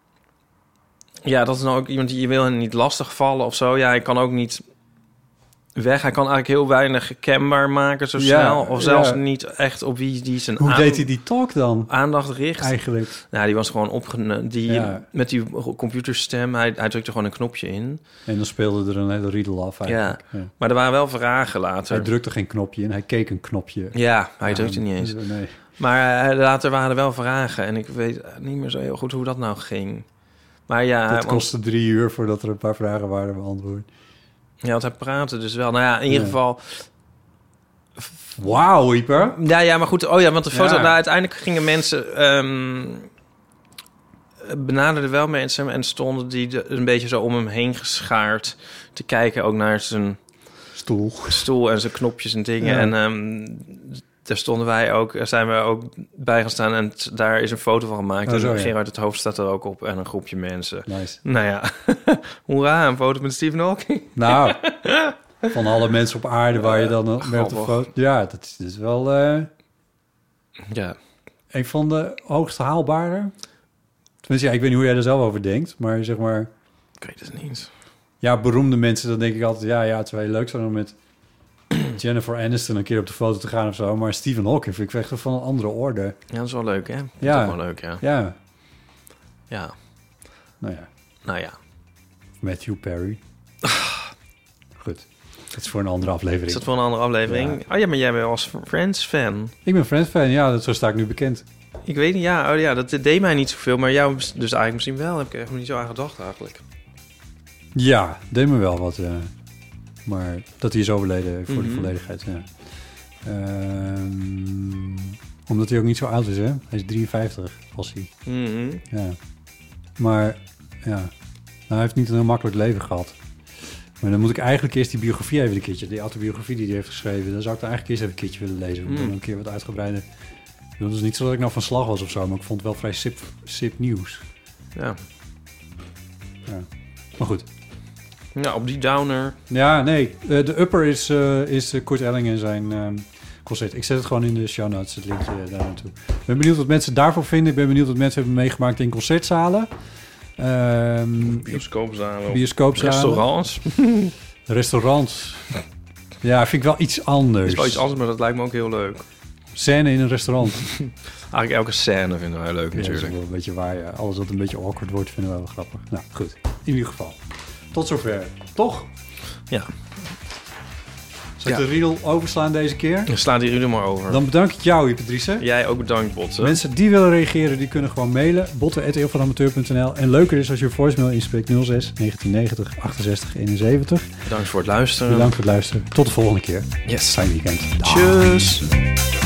Ja, dat is nou ook iemand die je wil hem niet lastig vallen of zo. Ja, hij kan ook niet weg. Hij kan eigenlijk heel weinig kenbaar maken zo ja, snel. Of zelfs ja. niet echt op wie die zijn Hoe aan... deed hij die talk dan? Aandacht richt. Eigenlijk. Nou, die was gewoon opgenomen. Die ja. Met die computerstem. Hij, hij drukte gewoon een knopje in. En dan speelde er een hele riedel af eigenlijk. Ja. ja. Maar er waren wel vragen later. Hij drukte geen knopje in. Hij keek een knopje. Ja, hij ja, drukte niet eens. Nee. Maar uh, later waren er wel vragen. En ik weet niet meer zo heel goed hoe dat nou ging. Maar ja, dat kostte want... drie uur voordat er een paar vragen waren beantwoord. Ja, want hij praatte dus wel. Nou ja, in ieder ja. geval... Wauw, Ieper. Ja, ja, maar goed. Oh ja, want de foto... Ja. Nou, uiteindelijk gingen mensen... Um, benaderden wel mensen en stonden die de, een beetje zo om hem heen geschaard te kijken. Ook naar zijn... Stoel. Stoel en zijn knopjes en dingen. Ja. En... Um, daar stonden wij ook, zijn we ook bij gaan staan en t, daar is een foto van gemaakt. Oh, zo, en Gerard het Hoofd staat er ook op en een groepje mensen. Nice. Nou ja, hoera, een foto met Stephen Hawking. Nou, van alle mensen op aarde waar je dan uh, mee op de foto... Ja, dat is dus wel uh, ja. een van de hoogst haalbare. Tenminste, ja, ik weet niet hoe jij er zelf over denkt, maar zeg maar... Ik weet het niet. Ja, beroemde mensen, dan denk ik altijd... Ja, ja, het zou heel leuk zijn om met... Jennifer Aniston een keer op de foto te gaan of zo. Maar Stephen Hawking vind ik echt van een andere orde. Ja, dat is wel leuk, hè? Dat ja. is wel leuk, ja. Ja. Ja. Nou ja. Nou ja. Matthew Perry. Goed. Dat is voor een andere aflevering. Is dat voor een andere aflevering? Ja. Oh ja, maar jij bent als Friends-fan. Ik ben Friends-fan, ja. Dat, zo sta ik nu bekend. Ik weet niet, ja. Oh ja, dat deed mij niet zoveel. Maar jou dus eigenlijk misschien wel. Heb ik echt niet zo aan gedacht eigenlijk. Ja, deed me wel wat... Uh... Maar dat hij is overleden voor mm-hmm. de volledigheid, ja. Um, omdat hij ook niet zo oud is, hè? Hij is drieënvijftig, was hij. Mm-hmm. Ja. Maar, ja. Nou, hij heeft niet een heel makkelijk leven gehad. Maar dan moet ik eigenlijk eerst die biografie even een keertje... die autobiografie die hij heeft geschreven... dan zou ik dan eigenlijk eerst even een keertje willen lezen. Mm. Dan een keer wat uitgebreider... Dat is niet zo dat ik nou van slag was of zo... maar ik vond het wel vrij sip, sip nieuws. Ja. Ja. Maar goed... Ja, op die downer. Ja, nee. Uh, de upper is, uh, is uh, Kurt Elling en zijn uh, concert. Ik zet het gewoon in de show notes, het linkje daar naartoe. Ik ben benieuwd wat mensen daarvoor vinden. Ik ben benieuwd wat mensen hebben meegemaakt in concertzalen. Um, bioscoopzalen. Bioscoopzalen. Restaurants. Restaurants. Ja, vind ik wel iets anders. Het is wel iets anders, maar dat lijkt me ook heel leuk. Scène in een restaurant. Eigenlijk elke scène vinden wij leuk, ja, natuurlijk. Dat is wel een beetje waar. Ja. Alles wat een beetje awkward wordt, vinden we wel grappig. Nou, goed. In ieder geval. Tot zover. Toch? Ja. Zal ik ja. de riedel overslaan deze keer? Sla die riedel maar over. Dan bedank ik jou, Ipe Driessen. Jij ook bedankt, Botte. Mensen die willen reageren, die kunnen gewoon mailen. botte at eeuwvanamateur punt n l. En leuker is als je een voicemail inspreekt. nul zes negentien negentig achtenzestig eenenzeventig. Bedankt voor het luisteren. Bedankt voor het luisteren. Tot de volgende keer. Yes. Fijn weekend. Tjus.